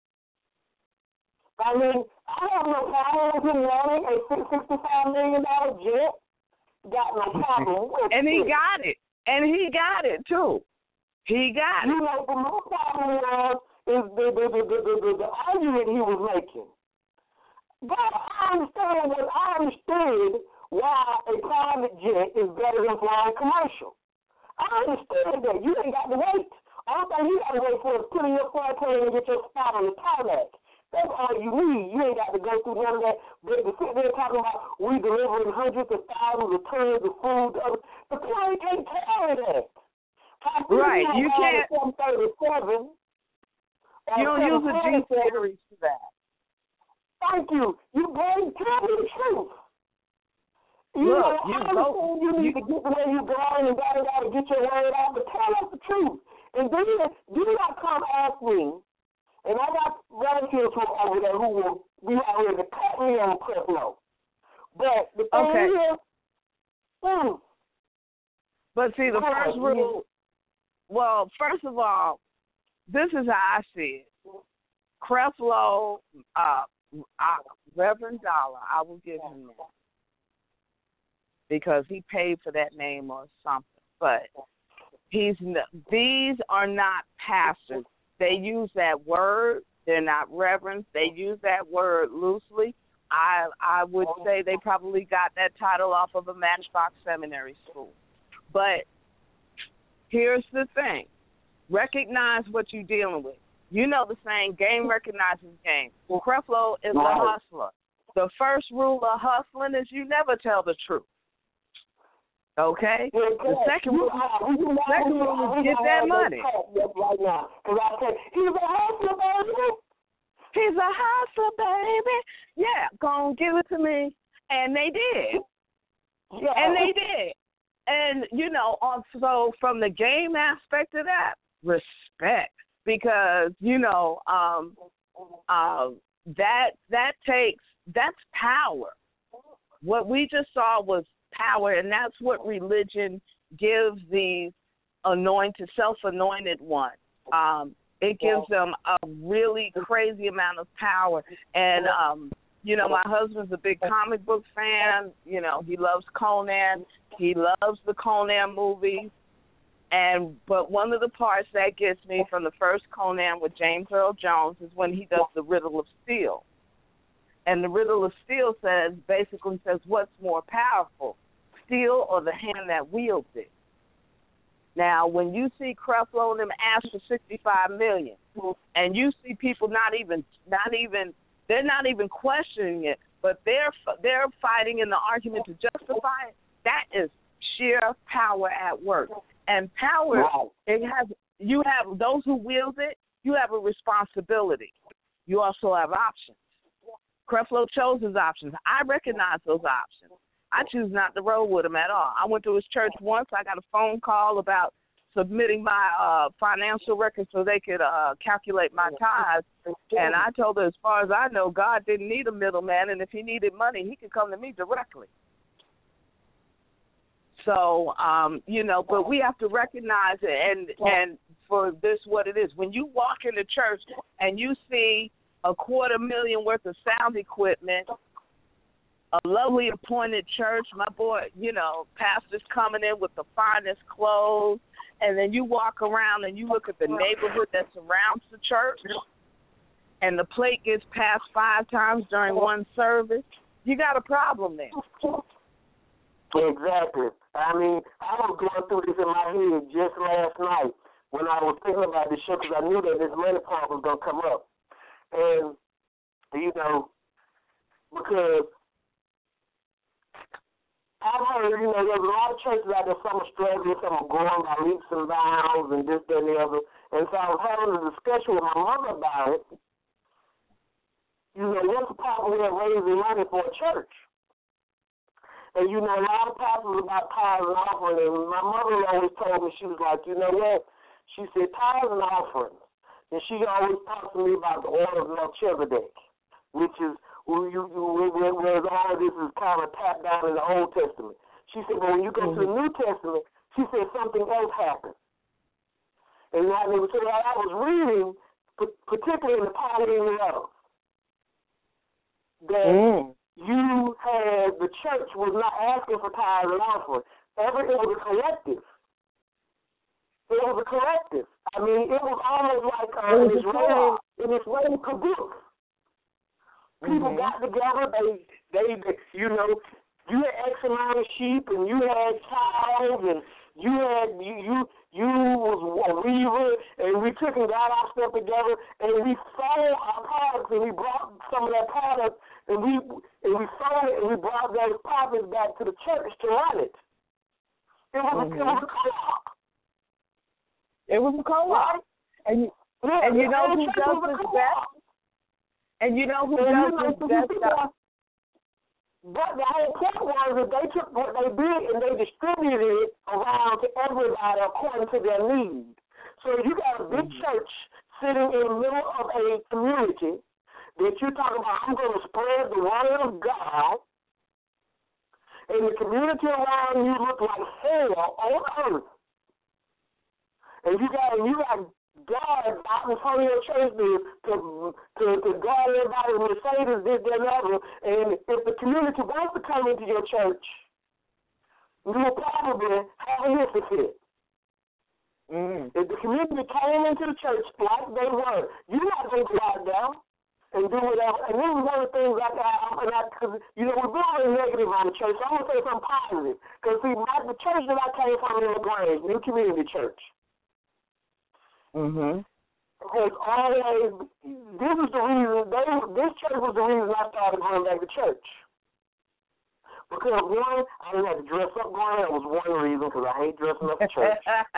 I mean, I have no problem with him running a sixty-five million dollars jet. Got no problem with And he it. got it. And he got it, too. He got you it. You know, the most problem was is the, the, the, the, the, the, the argument he was making. But I understand what I understood why a private jet is better than flying commercial. I understand that. You ain't got to wait. All thing you got to wait for is put in your flight plan and get your spot on the tarmac. That's all you need. You ain't got to go through none of that. But to sit there talking about we delivering hundreds of thousands of tons of food, the plane can't carry that. Right. You can't. seven thirty-seven. You don't use a G series for that. Thank you. You better tell me the truth. You Look, know, you I go. You need You, to get the way you're going and gotta gotta get your word out, but tell us the truth. And then do not come ask me. And I got relatives who are over there who will be out here to cut me on Creflo. But the thing okay. is, mm, but see, the yeah, first rule. Well, first of all, this is how I see it. Creflo, uh, uh, Reverend Dollar, I will give him that because he paid for that name or something. But he's these are not pastors. They use that word. They're not reverends. They use that word loosely. I I would say they probably got that title off of a Matchbox seminary school. But here's the thing. Recognize what you're dealing with. You know the saying, game recognizes game. Creflo is a hustler. The first rule of hustling is you never tell the truth. Okay? The second rule, the second rule is get that money. Right now, because I said, he's a hustler, baby. He's a hustler, baby. Yeah, go on, give it to me. And they did. Yeah. And they did. And, you know, so from the game aspect of that, respect. Because, you know, um, uh, that that takes, that's power. What we just saw was power, and that's what religion gives these anointed, self-anointed ones. Um, it gives them a really crazy amount of power. And, um, you know, my husband's a big comic book fan. You know, he loves Conan. He loves the Conan movies. And but one of the parts that gets me from the first Conan with James Earl Jones is when he does the Riddle of Steel. And the Riddle of Steel says, basically says, what's more powerful, steel or the hand that wields it? Now, when you see Creflo and them ask for sixty-five million dollars, and you see people not even, not even, they're not even questioning it, but they're they're fighting in the argument to justify it, that is sheer power at work. And power, wow. it has you have those who wield it. You have a responsibility. You also have options. Creflo chose his options. I recognize those options. I choose not to roll with him at all. I went to his church once. I got a phone call about submitting my uh, financial records so they could uh, calculate my tithes. And I told her, as far as I know, God didn't need a middleman, and if he needed money, he could come to me directly. So, um, you know, but we have to recognize it, and, and for this what it is. When you walk into church and you see a quarter million worth of sound equipment, a lovely appointed church, my boy, you know, pastors coming in with the finest clothes, and then you walk around and you look at the neighborhood that surrounds the church, and the plate gets passed five times during one service, you got a problem there. Exactly. I mean, I was going through this in my head just last night when I was thinking about this show because I knew that this money part was going to come up. And, you know, because I've heard, you know, there's a lot of churches out there, some are struggling, some are growing by leaps and bounds and this, that, and the other. And so I was having a discussion with my mother about it. You know, what's the proper way of raising money for a church? And, you know, a lot of pastors about tithes and offerings. And my mother always told me, she was like, you know what? She said, tithes and offerings. And she always talks to me about the order of Melchizedek, which is where, you, where, where all of this is kind of tapped down in the Old Testament. She said, but when you go mm-hmm. to the New Testament, she said something else happened. And I, so I was reading, particularly in the Pauline letters, that mm. you had, the church was not asking for tithes and offerings. Every, it was a collective. It was a collective. I mean, it was almost like uh, an Israeli, an Israeli kibbutz. People mm-hmm. got together. They, they, they, you know, you had X amount of sheep, and you had cows, and you had you you you was a weaver, and we took and got our stuff together, and we sold our products, and we brought some of that product, and we and we sold it, and we brought those profits back to the church to run it. It was, mm-hmm. a, it was a co-op. It was a co-op, right? and you, yeah, and you know who does this best. And you know who and does this best stuff. But the whole point was that they took what they did and they distributed it around to everybody according to their need. So you got a big mm-hmm. church sitting in the middle of a community that you're talking about, I'm going to spread the word of God, and the community around you look like hell on earth. And you got and you got God out in front of your church to, to, to, to guard everybody with Mercedes, this, that, and other. And if the community wants to come into your church, you will probably have a hissy fit. Mm. If the community came into the church like they were, you're not going to go out there and do whatever. And this is one of the things I got, because, you know, we're very negative on the church. So I'm going to say something positive. Because, see, my, the church that I came from in LaGrange, New Community Church, Mm-hmm. Because always, this was the reason, they, this church was the reason I started going back to church. Because, one, I didn't have to dress up going. That was one reason, because I hate dressing up for church.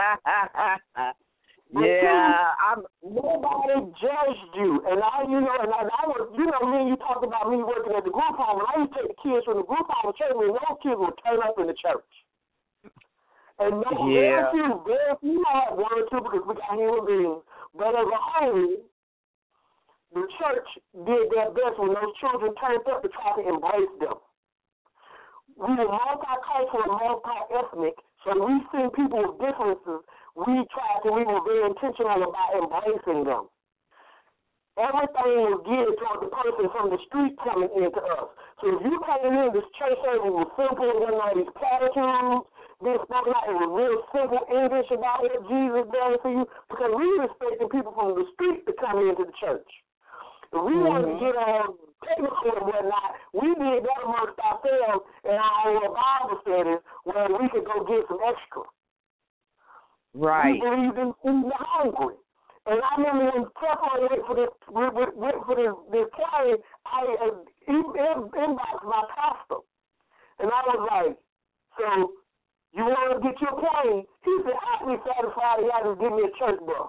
yeah. I'm, nobody judged you. And I, you know, and I, I was, you know, me and you talked about me working at the group home, and I used to take the kids from the group home to church, and those kids would turn up in the church. And no, yeah. very few, very few had one or two because we got human beings. But as a whole, the church did their best when those children turned up to try to embrace them. We were multicultural and multi-ethnic, so we see people with differences. We tried to, we were very intentional about embracing them. Everything was geared toward the person from the street coming into us. So if you came in, this church service was simple, it wasn't all these platitudes. This spoke out in real simple English about what Jesus done for you, because we were expecting people from the street to come into the church. If we mm-hmm. wanted to get on technical and whatnot, we did that amongst ourselves in our Bible studies where we could go get some extra. Right. We believed in eating hungry. And I remember when Teflon went for this, went, went for this, this play, I uh, inboxed my pastor. And I was like, so, you want to get your plane? He said, I'd be satisfied if y'all just give me a church bus.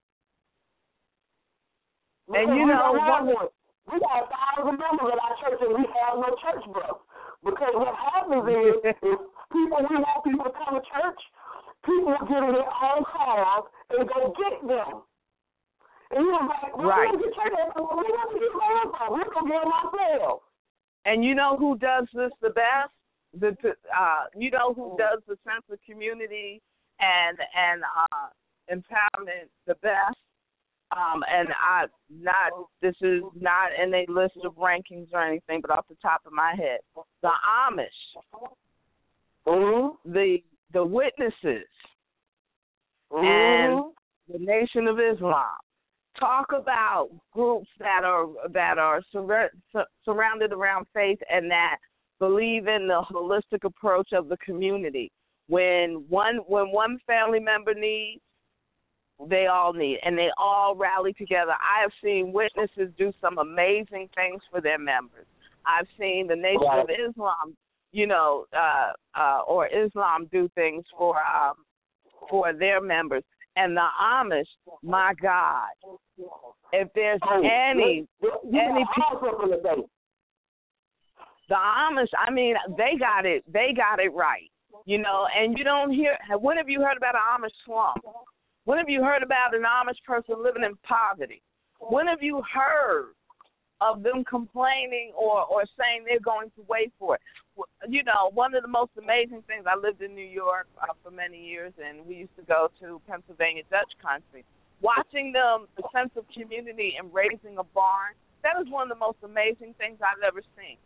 And you know, one, we got a thousand members at our church and we have no church bus. Because what happens is, if people, we want people to come to church, people will get in their own cars and go get them. And he was like, well, right. we're going to get church, we're going to get my own car, we're going to get them ourselves. And you know who does this the best? The, uh, you know who does the sense of community and and uh, empowerment the best? Um, and I not this is not in a list of rankings or anything, but off the top of my head, the Amish, mm-hmm. the the Witnesses, mm-hmm. and the Nation of Islam. Talk about groups that are that are sur- sur- surrounded around faith and that believe in the holistic approach of the community. When one when one family member needs, they all need, and they all rally together. I have seen Witnesses do some amazing things for their members. I've seen the Nation right. of Islam, you know, uh, uh, or Islam do things for um, for their members. And the Amish, my God, if there's oh, any you, you any people. The Amish, I mean, they got it. They got it right, you know. And you don't hear. When have you heard about an Amish slum? When have you heard about an Amish person living in poverty? When have you heard of them complaining or, or saying they're going to wait for it? You know, one of the most amazing things. I lived in New York uh, for many years, and we used to go to Pennsylvania Dutch country. Watching them, the sense of community and raising a barn. That is one of the most amazing things I've ever seen.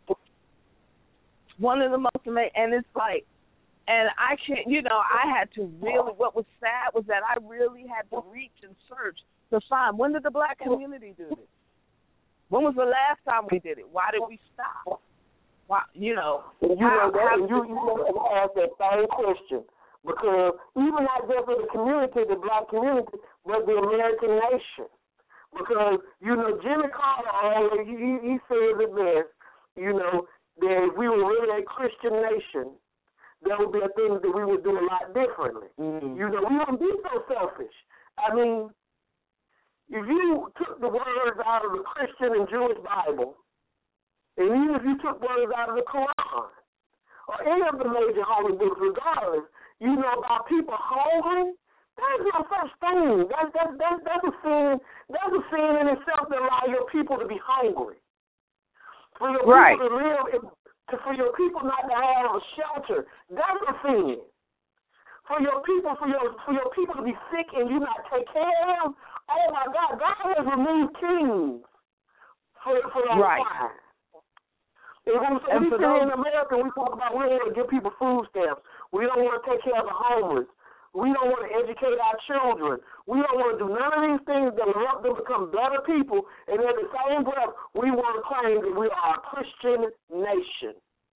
One of the most amazing, and it's like, and I can't, you know, I had to really, what was sad was that I really had to reach and search to find, when did the black community do this? When was the last time we did it? Why did we stop? Why, you know, and you how, know that, how and you you know ask that same question because even not just for the community, the black community, but the American nation. Because you know Jimmy Carter always he he says it best. You know that if we were really a Christian nation, there would be a things that we would do a lot differently. Mm-hmm. You know we wouldn't be so selfish. I mean, if you took the words out of the Christian and Jewish Bible, and even if you took words out of the Quran or any of the major holy books, regardless, you know about people hungry. There's no such thing. That's that's that's that's a sin. That's a sin in itself to allow your people to be hungry. For your right. people to live, in, to, for your people not to have a shelter, that's a sin. For your people, for your for your people to be sick and you not take care of them. Oh my God, God has removed kings for for that right. crime. And when, and we for sit those... in America, we talk about we don't want to give people food stamps. We don't want to take care of the homeless. We don't want to educate our children. We don't want to do none of these things that will help them become better people. And at the same breath, we want to claim that we are a Christian nation.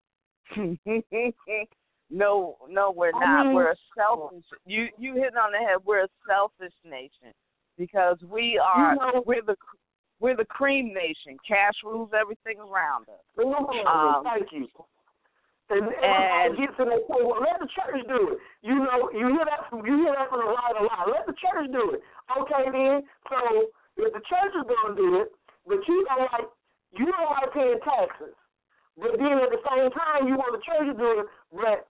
no, no, we're not. I mean, we're a selfish. You you hit on the head. We're a selfish nation because we are. You know, we're the we're the cream nation. Cash rules everything around us. Um, thank you. And, and, and gets to that point, well, let the church do it. You know, you hear that from you hear that from the right a lot. Let the church do it. Okay, then. So if the church is going to do it, but you don't like you don't like paying taxes, but then at the same time you want the church to do it. But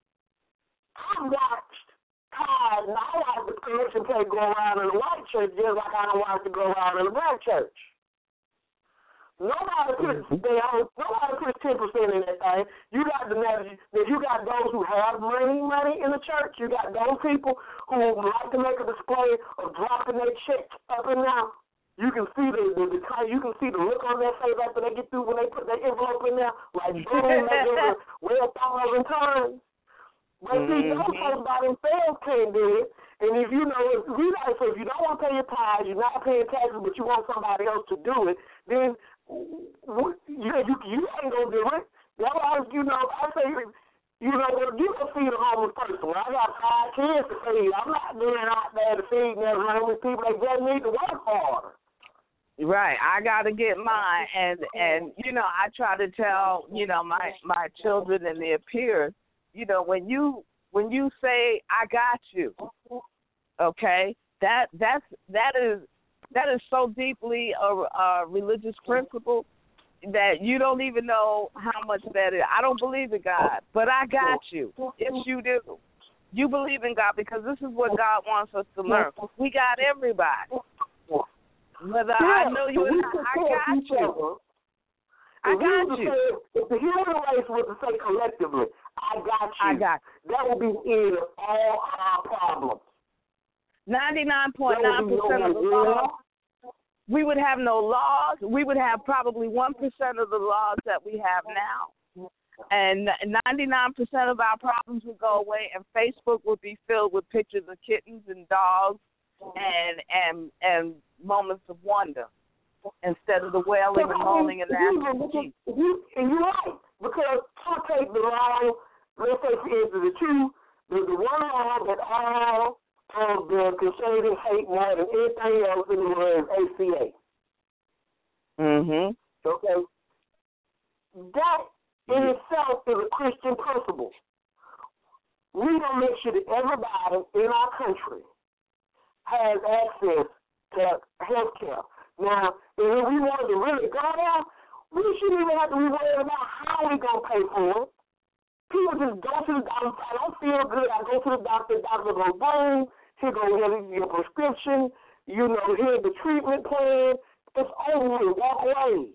I watched Todd and I watched the collection plate go around in the white church just like I don't watch it go around in the black church. Nobody puts nobody puts ten percent in that thing. You got the you got those who have money, money in the church. You got those people who like to make a display of dropping their check up and down. You can see the, the, the you can see the look on their face after they get through when they put their envelope in there, like boom, they give it well thousand times. But see, those folks by themselves can't do it. And if you know, if we like, so if you don't want to pay your tithes, you're not paying taxes, but you want somebody else to do it, then you you, you ain't gonna do it. That's why, you know, I say, you know, you can feed a homeless person. Well, I got five kids to feed. I'm not doing out there to feed them homeless people. They just need to work harder. Right, I got to get mine, and and you know, I try to tell you know my my children and their peers, you know, when you when you say I got you, okay, that that's that is that is so deeply a, a religious principle that you don't even know how much that is. I don't believe in God, but I got you. If you do, you believe in God because this is what God wants us to learn. We got everybody. Whether yeah, I know you or not, I got you. I got you. If the human race was to say collectively, I got you, I got you. That would be the end of all our problems. ninety-nine point nine percent of the laws, we would have no laws. We would have probably one percent of the laws that we have now. And ninety-nine percent of our problems would go away, and Facebook would be filled with pictures of kittens and dogs and and and moments of wonder instead of the wailing and moaning and asking. And you're right, because I'll take the law, let's say for instance, the two, the, the one law that all of the conservatives hate more than anything else in the world is A C A. Mm-hmm. Okay? That in itself is a Christian principle. We gonna make sure that everybody in our country has access to health care. Now, if we wanted to really go there, we shouldn't even have to be worried about how we going to pay for it. People just go to the doctor. I don't feel good. I go to the doctor. The doctor goes, boom, here goes your prescription. You know, here's the treatment plan. It's over with. Walk away.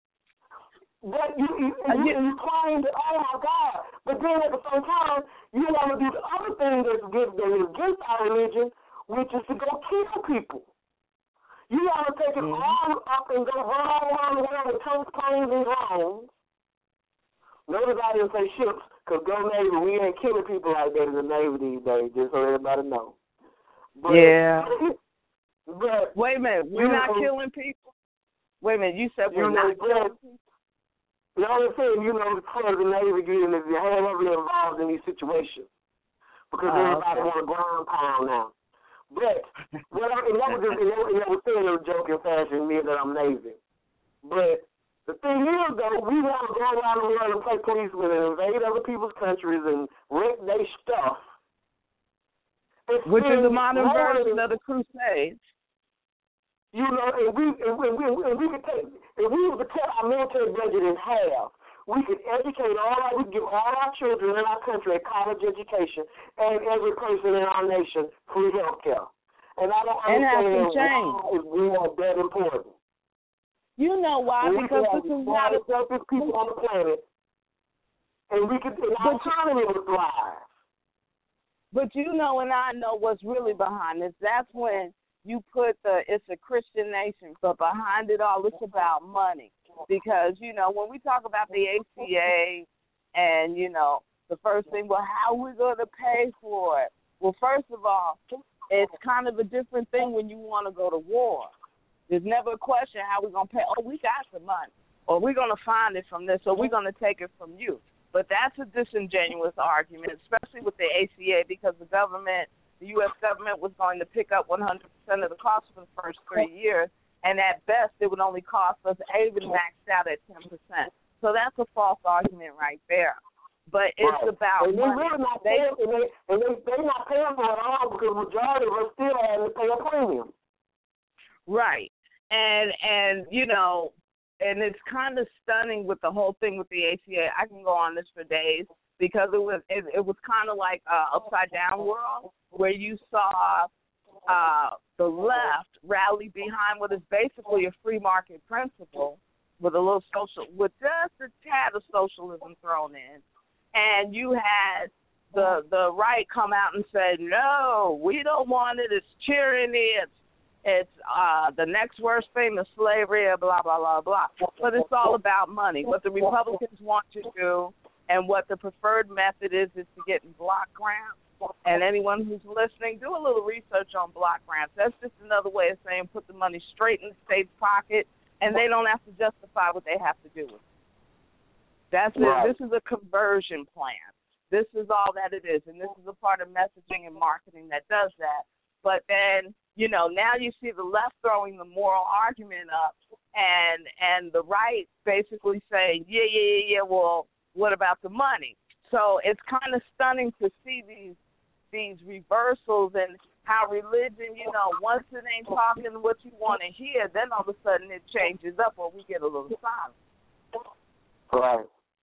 But you, you, you, you claim that, oh, my God. But then at the same time, you want to do the other thing that's against our religion, which is to go kill people. You want to take it mm-hmm. all up and go run all around the world with tanks, planes, and drones. Notice I didn't say ships, because go Navy, we ain't killing people like that in the Navy these days, just so everybody know. But, yeah. But wait a minute, we're not know, killing people? Wait a minute, you said we're you not know, killing people? The only thing, you know, the Club of the Navy getting is they're heavily involved in these situations because oh, everybody okay. want a ground pound now. But what I, and that was just, and that, and that was saying a joking fashion, me that I'm Navy. But the thing is, though, we want to go around the world and play policemen and invade other people's countries and wreck their stuff. Which is the modern version of the Crusades. You know, and we and we, and we, and we could take, if we were to cut our military budget in half, we could educate all our, we could give all our children in our country a college education and every person in our nation free health care. And I don't understand why is war that important. You know why? And because this is not the selfish people on the planet, and we could, and our economy would thrive. But you know, and I know what's really behind this. That's when you put the, it's a Christian nation, but behind it all, it's about money. Because, you know, when we talk about the A C A and, you know, the first thing, well, how are we going to pay for it? Well, first of all, it's kind of a different thing when you want to go to war. There's never a question how we're going to pay. Oh, we got the money. Or we're going to find it from this, or we're going to take it from you. But that's a disingenuous argument, especially with the A C A, because the government, the U S government was going to pick up one hundred percent of the cost for the first three years, and at best it would only cost us, even maxed out at ten percent. So that's a false argument right there. But it's right. about and money. Really not they, paying, and they, and they, they're not paying for it all because the majority of us still having to pay a premium. Right. And, and you know, and it's kind of stunning with the whole thing with the A C A. I can go on this for days because it was it, it was kind of like an upside down world where you saw uh, the left rally behind what is basically a free market principle with a little social, with just a tad of socialism thrown in, and you had the the right come out and say, no, we don't want it. It's tyranny. It's It's uh, the next worst thing to slavery, blah, blah, blah, blah. But it's all about money. What the Republicans want to do and what the preferred method is is to get in block grants. And anyone who's listening, do a little research on block grants. That's just another way of saying put the money straight in the state's pocket, and they don't have to justify what they have to do with it. That's it. Right. This is a conversion plan. This is all that it is, and this is a part of messaging and marketing that does that. But then, you know, now you see the left throwing the moral argument up and and the right basically saying, yeah, yeah, yeah, yeah, well, what about the money? So it's kind of stunning to see these these reversals and how religion, you know, once it ain't talking what you want to hear, then all of a sudden it changes up or we get a little silent. Right.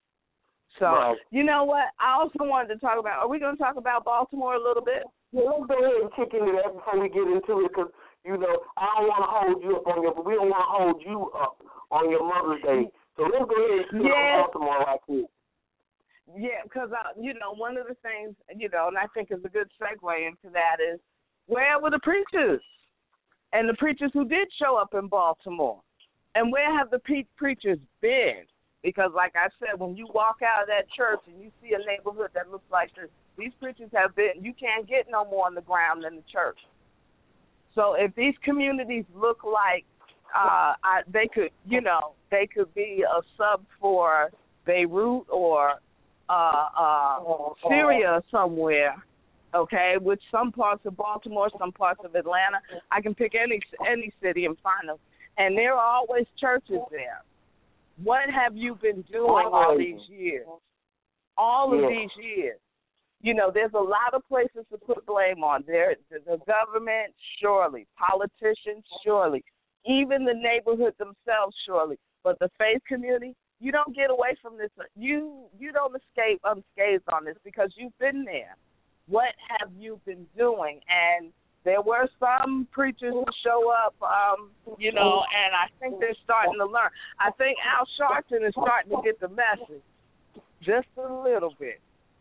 So, right. You know what? I also wanted to talk about, are we going to talk about Baltimore a little bit? Yeah, let's go ahead and kick into that before we get into it because, you know, I don't want to hold you up on your, we don't want to hold you up on your Mother's Day. So let's go ahead and kick yeah. on Baltimore right quick. Yeah, because, uh, you know, one of the things, you know, and I think is a good segue into that is, where were the preachers? And the preachers who did show up in Baltimore? And where have the pe- preachers been? Because, like I said, when you walk out of that church and you see a neighborhood that looks like this, these preachers have been, you can't get no more on the ground than the church. So if these communities look like uh, I, they could, you know, they could be a sub for Beirut or uh, uh, Syria somewhere, okay, with some parts of Baltimore, some parts of Atlanta. I can pick any any city and find them. And there are always churches there. What have you been doing all these years? All of yeah. these years. You know, there's a lot of places to put blame on. There, the, the government, surely. Politicians, surely. Even the neighborhood themselves, surely. But the faith community, you don't get away from this. You you don't escape unscathed on this because you've been there. What have you been doing? And there were some preachers who show up, um, you know, and I think they're starting to learn. I think Al Sharpton is starting to get the message just a little bit.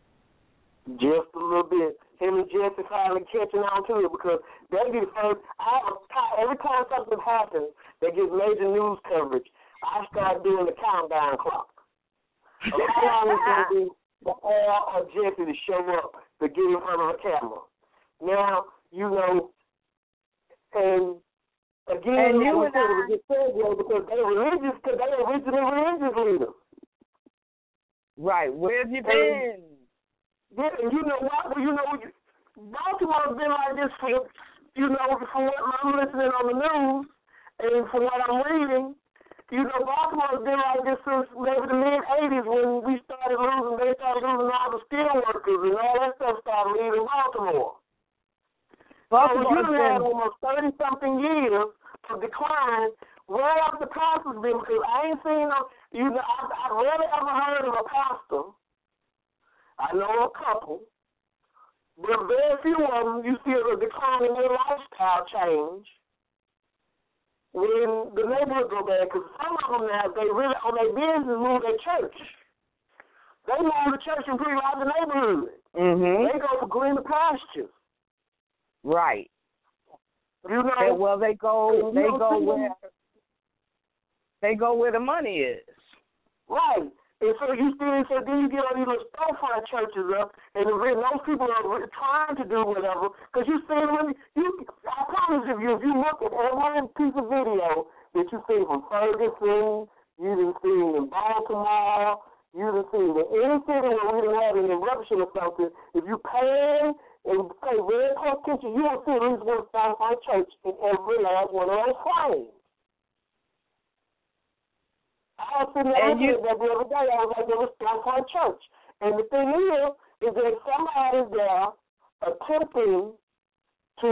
Just a little bit. Him and Jesse finally catching on to it because they be the first. I, every time something happens that gets major news coverage, I start doing the countdown clock. So how long is it going to be for Al or Jesse to show up to get in front of a camera? Now, you know, and again, and you and I, because they religious, because they originally religious leaders. Right. Where have you been? Yeah, and you know what? Well, you know, Baltimore's been like this for, you know, from what I'm listening on the news and from what I'm reading. You know, Baltimore's been like this since maybe the mid eighties when we started losing, they started losing all the steel workers and all that stuff started leaving Baltimore. Baltimore's so you had almost thirty-something years of decline. Where have the pastors been? Because I ain't seen them. You know, I've, I've rarely ever heard of a pastor. I know a couple. But very few of them you see a decline in their lifestyle change when the neighborhood go bad. Because some of them now, they really, on their business, move their church. They move the church and bring out the neighborhood. Mm-hmm. They go for greener pastures. Right. You know. They, well, they go. They go where. They go where the money is. Right. And so you see, so then you get all these little storefront churches up, and really those people are trying to do whatever. Because you see, when you, I promise you, if you look at every piece of video that you see from Ferguson, you done seen in Baltimore, you done seen in any city where we done had an eruption or something, if you pay and pay very close attention, you will see at least one storefront church in every last one of those flames. I was sitting there looking at that the other day. I was like, there was Storefront Church. And the thing is, is that somebody's there attempting to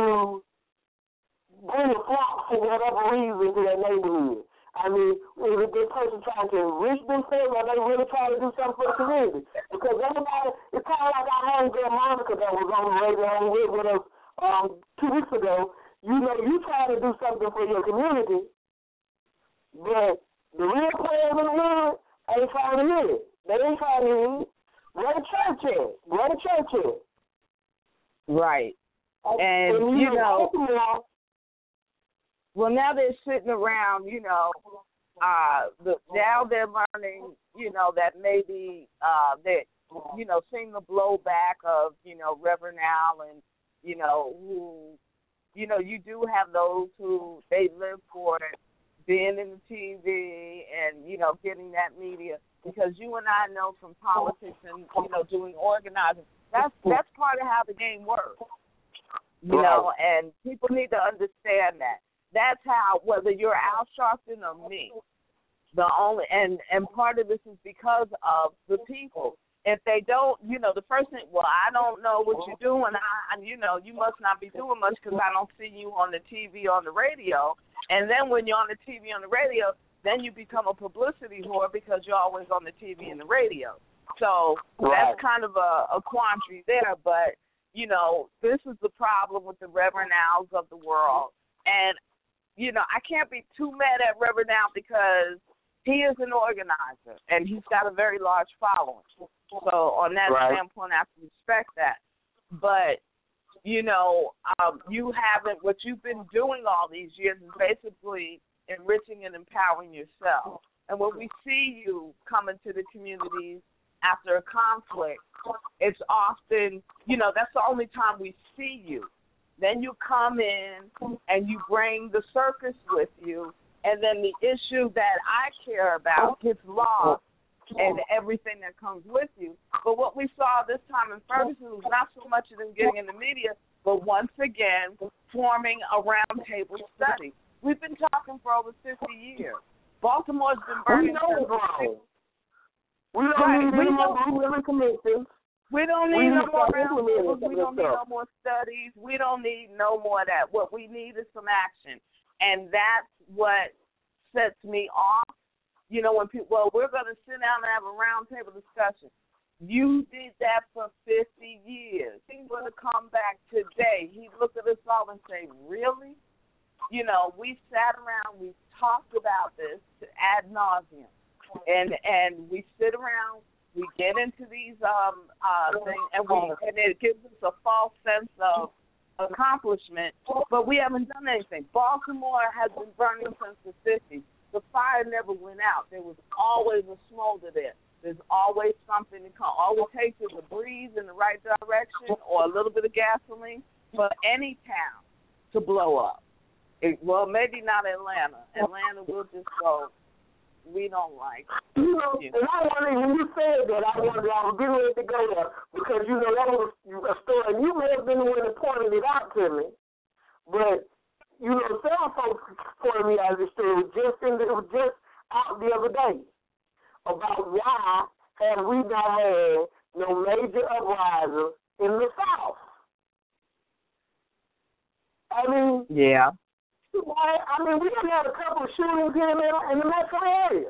bring a flock for whatever reason to that neighborhood. I mean, is it this person trying to enrich themselves, or are they really trying to do something for the community? Because everybody, it's kind of like our homegirl Monica that was on the radio with, with us um, two weeks ago. You know, you trying to do something for your community, but the real players in the world ain't trying to hear it. They ain't trying to hear it. Where the church at? Where the church at? Right. And, and you, you know, know, well, now they're sitting around, you know, uh, the, now they're learning, you know, that maybe uh, that, you know, seeing the blowback of, you know, Reverend Al and, you know, who, you know, you do have those who, they live for it. Being in the T V and, you know, getting that media, because you and I know from politics and, you know, doing organizing, that's that's part of how the game works, you know, and people need to understand that. That's how, whether you're Al Sharpton or me, the only, and, and part of this is because of the people. If they don't, you know, the first thing, well, I don't know what you're doing. I, you know, you must not be doing much because I don't see you on the T V, on the radio. And then when you're on the T V, on the radio, then you become a publicity whore because you're always on the T V and the radio. So right. That's kind of a, a quandary there. But, you know, this is the problem with the Reverend Als of the world. And, you know, I can't be too mad at Reverend Al because he is an organizer, and he's got a very large following. So on that right. standpoint, I have to respect that. But, you know, um, you haven't, what you've been doing all these years is basically enriching and empowering yourself. And when we see you come into the communities after a conflict, it's often, you know, that's the only time we see you. Then you come in and you bring the circus with you, and then the issue that I care about gets lost and everything that comes with you. But what we saw this time in Ferguson was not so much of them getting in the media, but once again forming a roundtable study. We've been talking for over fifty years. Baltimore's been burning. We know wrong. We don't right. need any more women commissions. We don't need we no more roundtables. We don't need no more studies. We don't need no more of that. What we need is some action. And that's what sets me off. You know, when people, well, we're going to sit down and have a roundtable discussion. You did that for fifty years. He's going to come back today. He looked at us all and say, really? You know, we sat around, we talked about this ad nauseum. And and we sit around, we get into these um uh things, and we and it gives us a false sense of accomplishment, but we haven't done anything. Baltimore has been burning since the fifties. The fire never went out. There was always a smolder there. There's always something to come. All it takes is a breeze in the right direction or a little bit of gasoline for any town to blow up. It, well, maybe not Atlanta. Atlanta will just go we don't like. You know, You. and I wondered, when you said that, I wondered, I was getting ready to go there, because, you know, that was a story, and you may have been the one that pointed it out to me, but, you know, several folks pointed me out of the story. It was just, in the, it was just out the other day about why have we not had no major uprising in the South. I mean, yeah. I mean, we done had a couple of shootings here in the, in the metro area.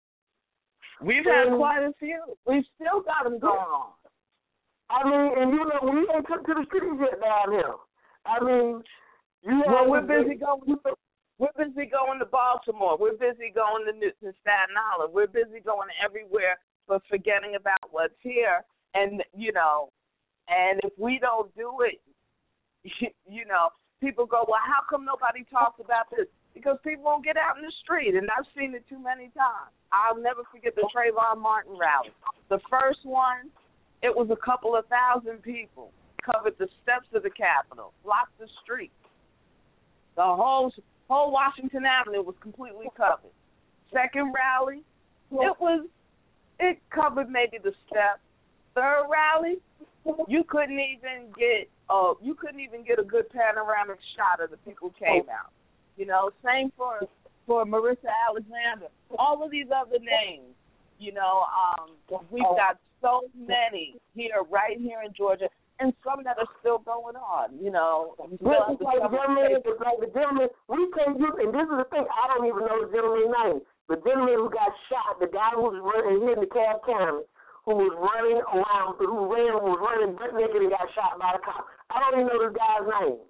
We've and, had quite a few. We've still got them going on. I mean, and you know, we ain't took to the streets yet down here. I mean, you well, have we're busy going. We're busy going to Baltimore. We're busy going to, to Staten Island. We're busy going everywhere, but forgetting about what's here. And you know, and if we don't do it, you know. People go, well, how come nobody talks about this? Because people won't get out in the street, and I've seen it too many times. I'll never forget the Trayvon Martin rally. The first one, it was a couple of thousand people, covered the steps of the Capitol, blocked the street. The whole whole Washington Avenue was completely covered. Second rally, it was it covered maybe the steps. Third rally, you couldn't even get uh, you couldn't even get a good panoramic shot of the people who came out. You know, same for for Marissa Alexander. All of these other names, you know, um, we've got so many here, right here in Georgia, and some that are still going on. You know, well, it's like the gentleman, it's like the gentleman. We can't use, and this is the thing. I don't even know the gentleman's name. The gentleman who got shot, the guy who was running here in DeKalb County, who was running around, who ran, who was running butt naked and got shot by the cop. I don't even know this guy's name.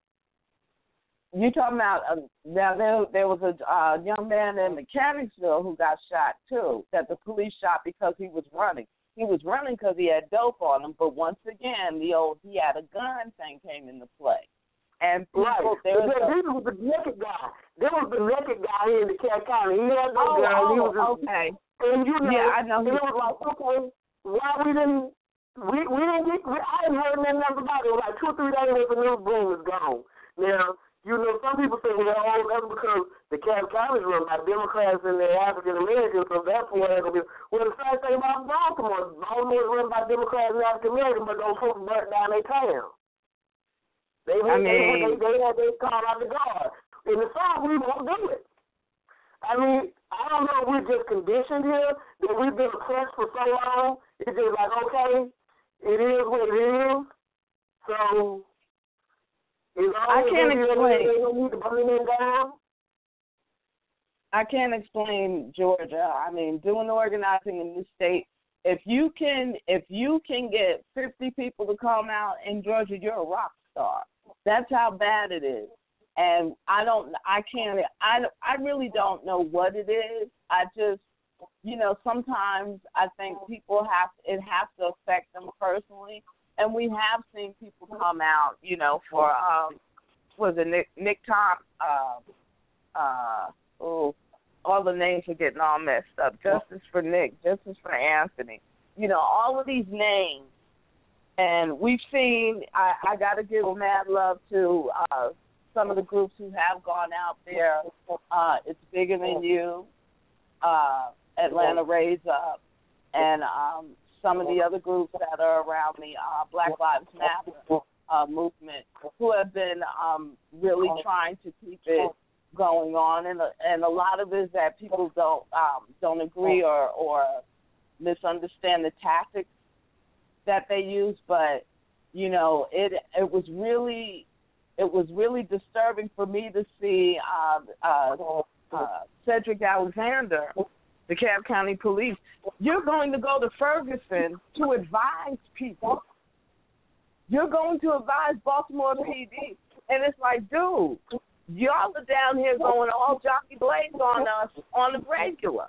You talking about uh, now? There, there was a uh, young man in Mechanicsville who got shot too. That the police shot because he was running. He was running because he had dope on him. But once again, the old he had a gun thing came into play. And people, right. there was yeah, a, this was the naked guy. There was the naked guy here in DeKalb County. He had no oh, gun. Oh, he was just, okay. And you know, yeah, I know. And it was like, okay, why we didn't? We we didn't get. We, I hadn't heard nothing about it. It was like two or three days after the news boom was gone. Now. You know, some people say, well, oh, that's because the DeKalb County is run by Democrats and they're African Americans, so that's what it's going to be. Well, the same thing about Baltimore. Baltimore is run by Democrats and African Americans, but those folks burnt down their town. They I they, mean, they, they had they called out the guard. In the South, we won't do it. I mean, I don't know if we're just conditioned here, that we've been oppressed for so long. It's just like, okay, it is what it is. So... I can't explain. Down. I can't explain Georgia. I mean, doing the organizing in this state. If you can, if you can get fifty people to come out in Georgia, you're a rock star. That's how bad it is. And I don't, I can't, I, I really don't know what it is. I just, you know, sometimes I think people have, it has to affect them personally. And we have seen people come out, you know, for, um, was it Nick, Nick Tom, uh, uh, oh, all the names are getting all messed up. Justice for Nick, Justice for Anthony. You know, all of these names. And we've seen, I, I got to give mad love to uh, some of the groups who have gone out there. Uh, it's Bigger Than You, uh, Atlanta Raise Up, and um, some of the other groups that are around the uh, Black Lives Matter uh, movement, who have been um, really trying to keep it going on, and and a lot of it is that people don't um, don't agree or or misunderstand the tactics that they use. But you know, it it was really it was really disturbing for me to see uh, uh, uh, Cedric Alexander, the DeKalb County Police. You're going to go to Ferguson to advise people. You're going to advise Baltimore P D. And it's like, dude, y'all are down here going all jockey blades on us on the regular.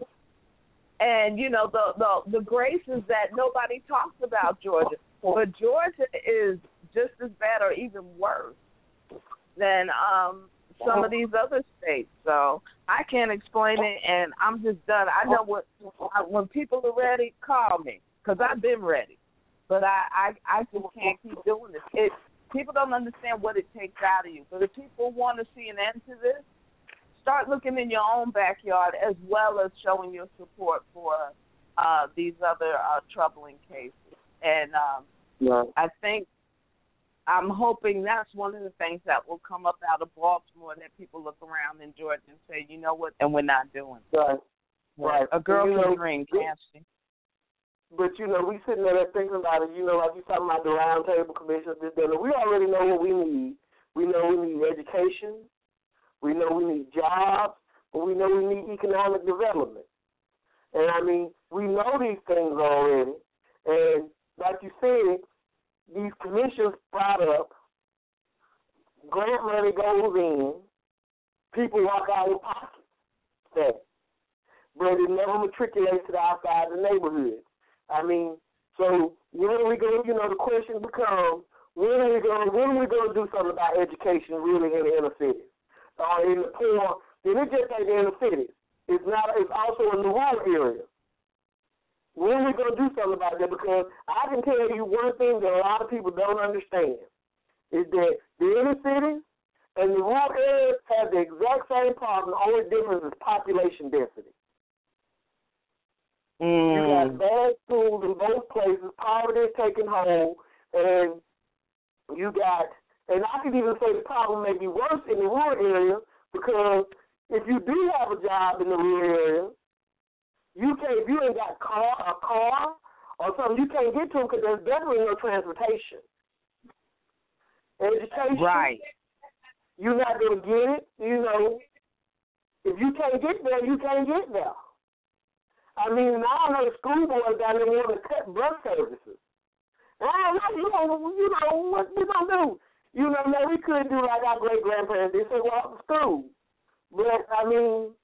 And, you know, the, the, the grace is that nobody talks about Georgia. But Georgia is just as bad or even worse than um, some of these other states. So I can't explain it, and I'm just done. I know what when people are ready, call me, because I've been ready. But I, I, I just can't keep doing this. It, people don't understand what it takes out of you. But if people want to see an end to this, start looking in your own backyard as well as showing your support for uh, these other uh, troubling cases. And um, yeah. I think I'm hoping that's one of the things that will come up out of Baltimore, that people look around in Georgia and say, you know what, and we're not doing it. Right. Right. A girl you can know, dream, can't she? But, you know, we sitting there thinking about it, you know, like you talking about the round table commission, this, that, we already know what we need. We know we need education. We know we need jobs. But we know we need economic development. And, I mean, we know these things already. And like you said, these commissions spot up, grant money goes in, people walk out with pockets. That. But it never matriculates to the outside of the neighborhood. I mean, so when are we going? You know, the question becomes: when are we going? When are we going to do something about education, really, in the inner cities, or in the poor? Then it just ain't the inner cities. It's not. It's also in the rural areas. When are we going to do something about that? Because I can tell you one thing that a lot of people don't understand is that the inner cities and the rural areas have the exact same problem. The only difference is population density. Mm. You got bad schools in both places, poverty is taking hold, and you got, and I could even say the problem may be worse in the rural area, because if you do have a job in the rural area, you can't, if you ain't got car, a car or something, you can't get to them because there's definitely no transportation. Education. Right. You're not going to get it. You know, if you can't get there, you can't get there. I mean, now I know the school board down there want to cut bus services. And I don't know, you know, you know, what we going to do? You know, man, we couldn't do like our great-grandparents. They said, walk to school. But, I mean,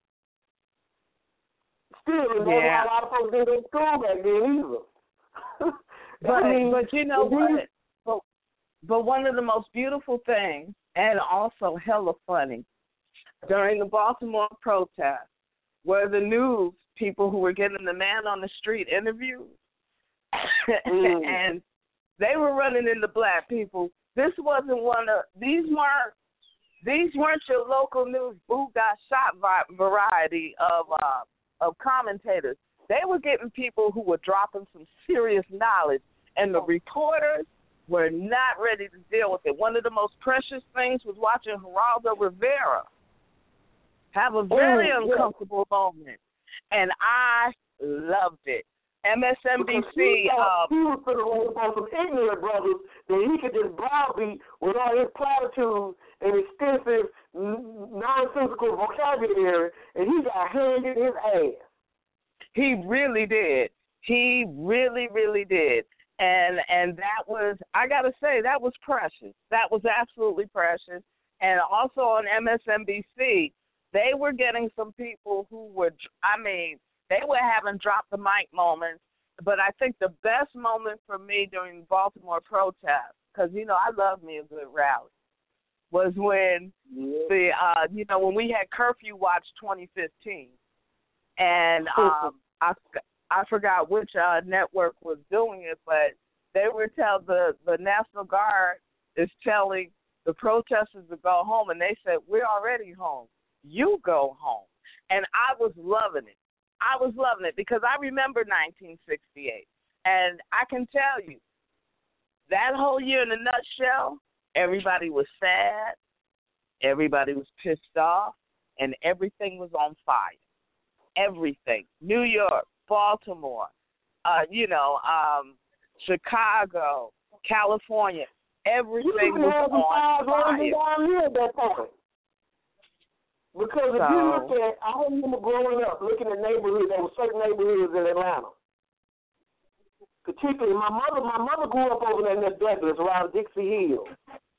still, yeah. a lot of folks didn't go to school back then either. but, I mean, but you know what? But, but one of the most beautiful things, and also hella funny, during the Baltimore protest, were the news people who were getting the man on the street interviewed. mm. And they were running into black people. This wasn't one of, these weren't, these weren't your local news, boo got shot variety of, uh, of commentators. They were getting people who were dropping some serious knowledge, and the reporters were not ready to deal with it. One of the most precious things was watching Geraldo Rivera have a very oh, uncomfortable yeah. moment, and I loved it. M S N B C. He, uh, um, he was put on some ignorant brothers that he could just browbeat with all his platitudes and extensive n- nonsensical vocabulary, and he got handed his ass. He really did. He really, really did. And and that was, I got to say, that was precious. That was absolutely precious. And also on M S N B C, they were getting some people who were, I mean, they were having drop the mic moments. But I think the best moment for me during the Baltimore protest, because, you know, I love me a good rally, was when yeah. the, uh, you know, when we had Curfew Watch twenty fifteen. And um, I, I forgot which uh, network was doing it, but they were telling, the, the National Guard is telling the protesters to go home, and they said, we're already home. You go home. And I was loving it. I was loving it because I remember nineteen sixty-eight. And I can tell you, that whole year in a nutshell, everybody was sad, everybody was pissed off, and everything was on fire. Everything. New York, Baltimore, uh, you know, um, Chicago, California, everything was on fire. At that point. Because if so, you look at, I remember growing up looking at neighborhoods, there were certain neighborhoods in Atlanta. Particularly, my mother, my mother grew up over there in the Douglas around Dixie Hill.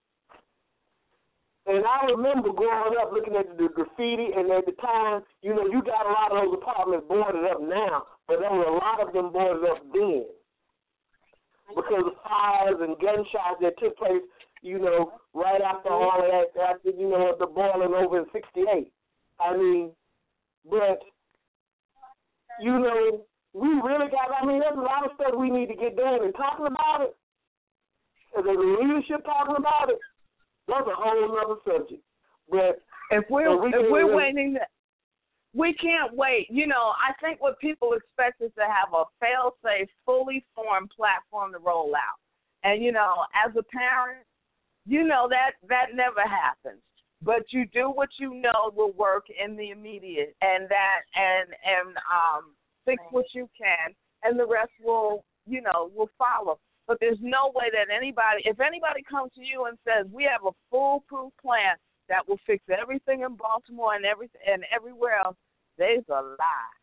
And I remember growing up looking at the graffiti, and at the time, you know, you got a lot of those apartments boarded up now, but there were a lot of them boarded up then. Because of fires and gunshots that took place, you know, right after all of that, after, you know, the boiling over in sixty-eight. I mean, but, you know, we really got, I mean, there's a lot of stuff we need to get done, and talking about it, and the leadership talking about it, that's a whole other subject. But If we're we if we're really, waiting, we can't wait. You know, I think what people expect is to have a fail-safe, fully formed platform to roll out. And you know, as a parent, you know that that never happens. But you do what you know will work in the immediate, and that and and um, fix what you can, and the rest will you know will follow. But there's no way that anybody, if anybody comes to you and says we have a foolproof plan that will fix everything in Baltimore and every and everywhere else, there's a lie.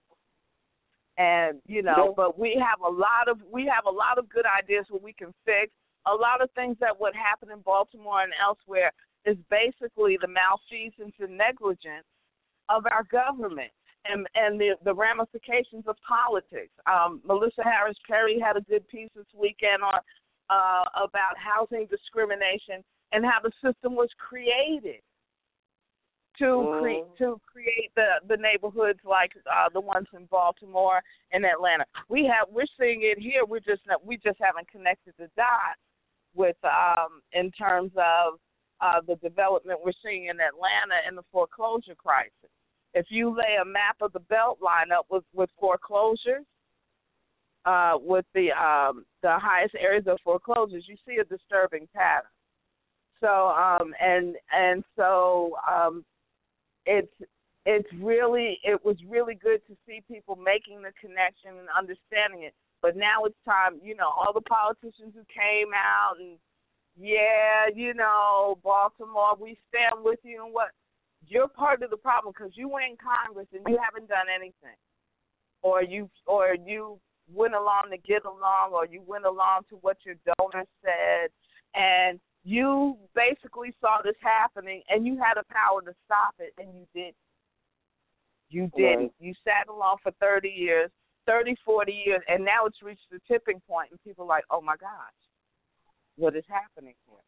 And you know, but we have a lot of we have a lot of good ideas what we can fix. A lot of things that would happen in Baltimore and elsewhere is basically the malfeasance and negligence of our government and and the, the ramifications of politics. Um, Melissa Harris Perry had a good piece this weekend on uh, about housing discrimination and how the system was created to mm. create to create the, the neighborhoods like uh, the ones in Baltimore and Atlanta. We have we're seeing it here. We're just not, we just haven't connected the dots with um, in terms of uh, the development we're seeing in Atlanta and the foreclosure crisis. If you lay a map of the belt line up with, with foreclosures, uh, with the um, the highest areas of foreclosures, you see a disturbing pattern. So um, and and so um, it's it's really it was really good to see people making the connection and understanding it. But now it's time, you know, all the politicians who came out and, yeah, you know, Baltimore, we stand with you and what. You're part of the problem because you were in Congress and you haven't done anything. Or you or you went along to get along or you went along to what your donor said. And you basically saw this happening and you had the power to stop it and you didn't. You didn't. Right. You sat along for thirty years. thirty, forty years, and now it's reached the tipping point, and people are like, oh, my gosh, what is happening here?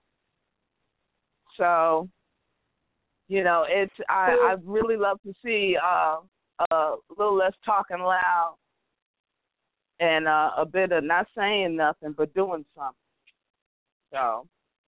So, you know, it's I, I really love to see uh, a little less talking loud and uh, a bit of not saying nothing but doing something. So.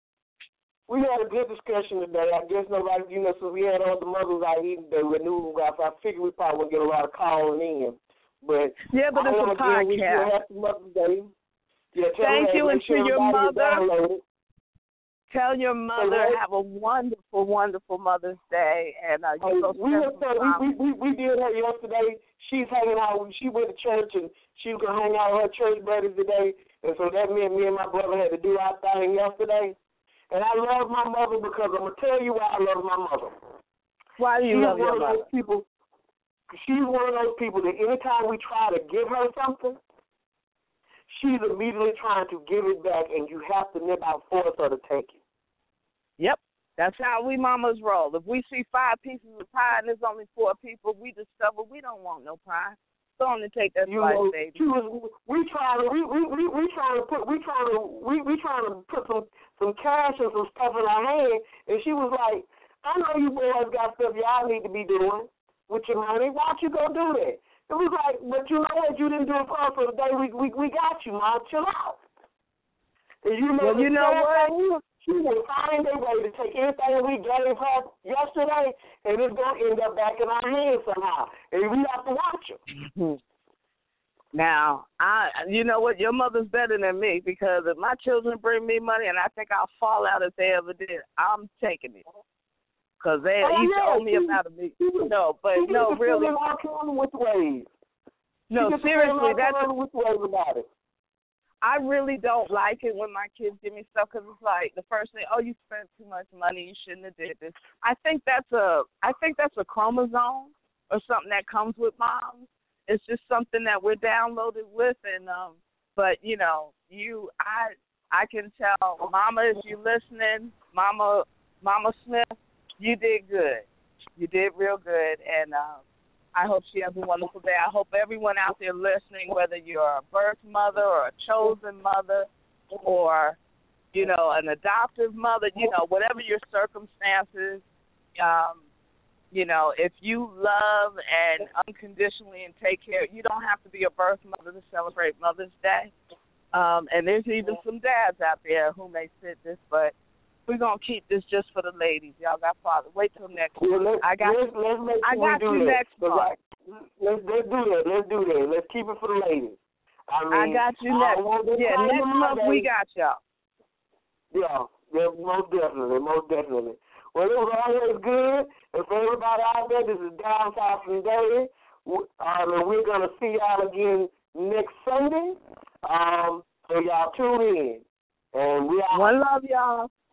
We had a good discussion today. I guess nobody, you know, so we had all the mothers out here today with new guys. I figured we probably would get a lot of calling in. But yeah, but it's a podcast. Yeah, Thank you, and to your mother. Tell your mother so, have a wonderful, wonderful Mother's Day, and uh, you uh, go we, spend some we, we, we did her yesterday. She's hanging out. She went to church, and she was gonna hang out with her church buddies today, and so that meant me and my brother had to do our thing yesterday. And I love my mother because I'm gonna tell you why I love my mother. Why do you she's love your one mother? Of those people, she's one of those people that anytime we try to give her something, she's immediately trying to give it back, and you have to nip out force her to take it. Yep, that's how we mamas roll. If we see five pieces of pie and there's only four people, we discover we don't want no pie. Go on and take that you slice, know, baby. She was, we trying to we we we, we trying to put we trying to we we trying to put some some cash and some stuff in our hand, and she was like, I know you boys got stuff y'all need to be doing with your money. Why don't you go do that? It was like, but you know what? You didn't do it for us, so today we we we got you, Mom. Chill out. And you know, well, you know what? She will find a way to take anything we gave her yesterday, and it's going to end up back in our hands somehow. And we have to watch her. Now, I, you know what? Your mother's better than me because if my children bring me money and I think I'll fall out if they ever did, I'm taking it. Because they oh, each yeah. owe me about a million. No, but she no, really. With ways. No, seriously, that's with ways about it. I really don't like it when my kids give me stuff because it's like the first thing, oh, you spent too much money, you shouldn't have did this. I think that's a, I think that's a chromosome or something that comes with moms. It's just something that we're downloaded with, and um, but you know, you, I, I can tell, Mama, if you're listening, Mama, Mama Smith, you did good, you did real good, and um. I hope she has a wonderful day. I hope everyone out there listening, whether you're a birth mother or a chosen mother or, you know, an adoptive mother, you know, whatever your circumstances, um, you know, if you love and unconditionally and take care, you don't have to be a birth mother to celebrate Mother's Day. Um, and there's even some dads out there who may fit this, but we're gonna keep this just for the ladies. Y'all got father. Wait till next Yeah, month. let's, I got let's, let's make sure I got we do you that. next month. I, let's let's do that. Let's do that. Let's keep it for the ladies. I mean, I got you I next. Yeah, next month we got y'all. Yeah, yeah, most definitely, most definitely. Well, it was always good. And for everybody out there, this is Down South from Dirty. Um, and we're gonna see y'all again next Sunday. Um, so y'all tune in. And we are One love, y'all.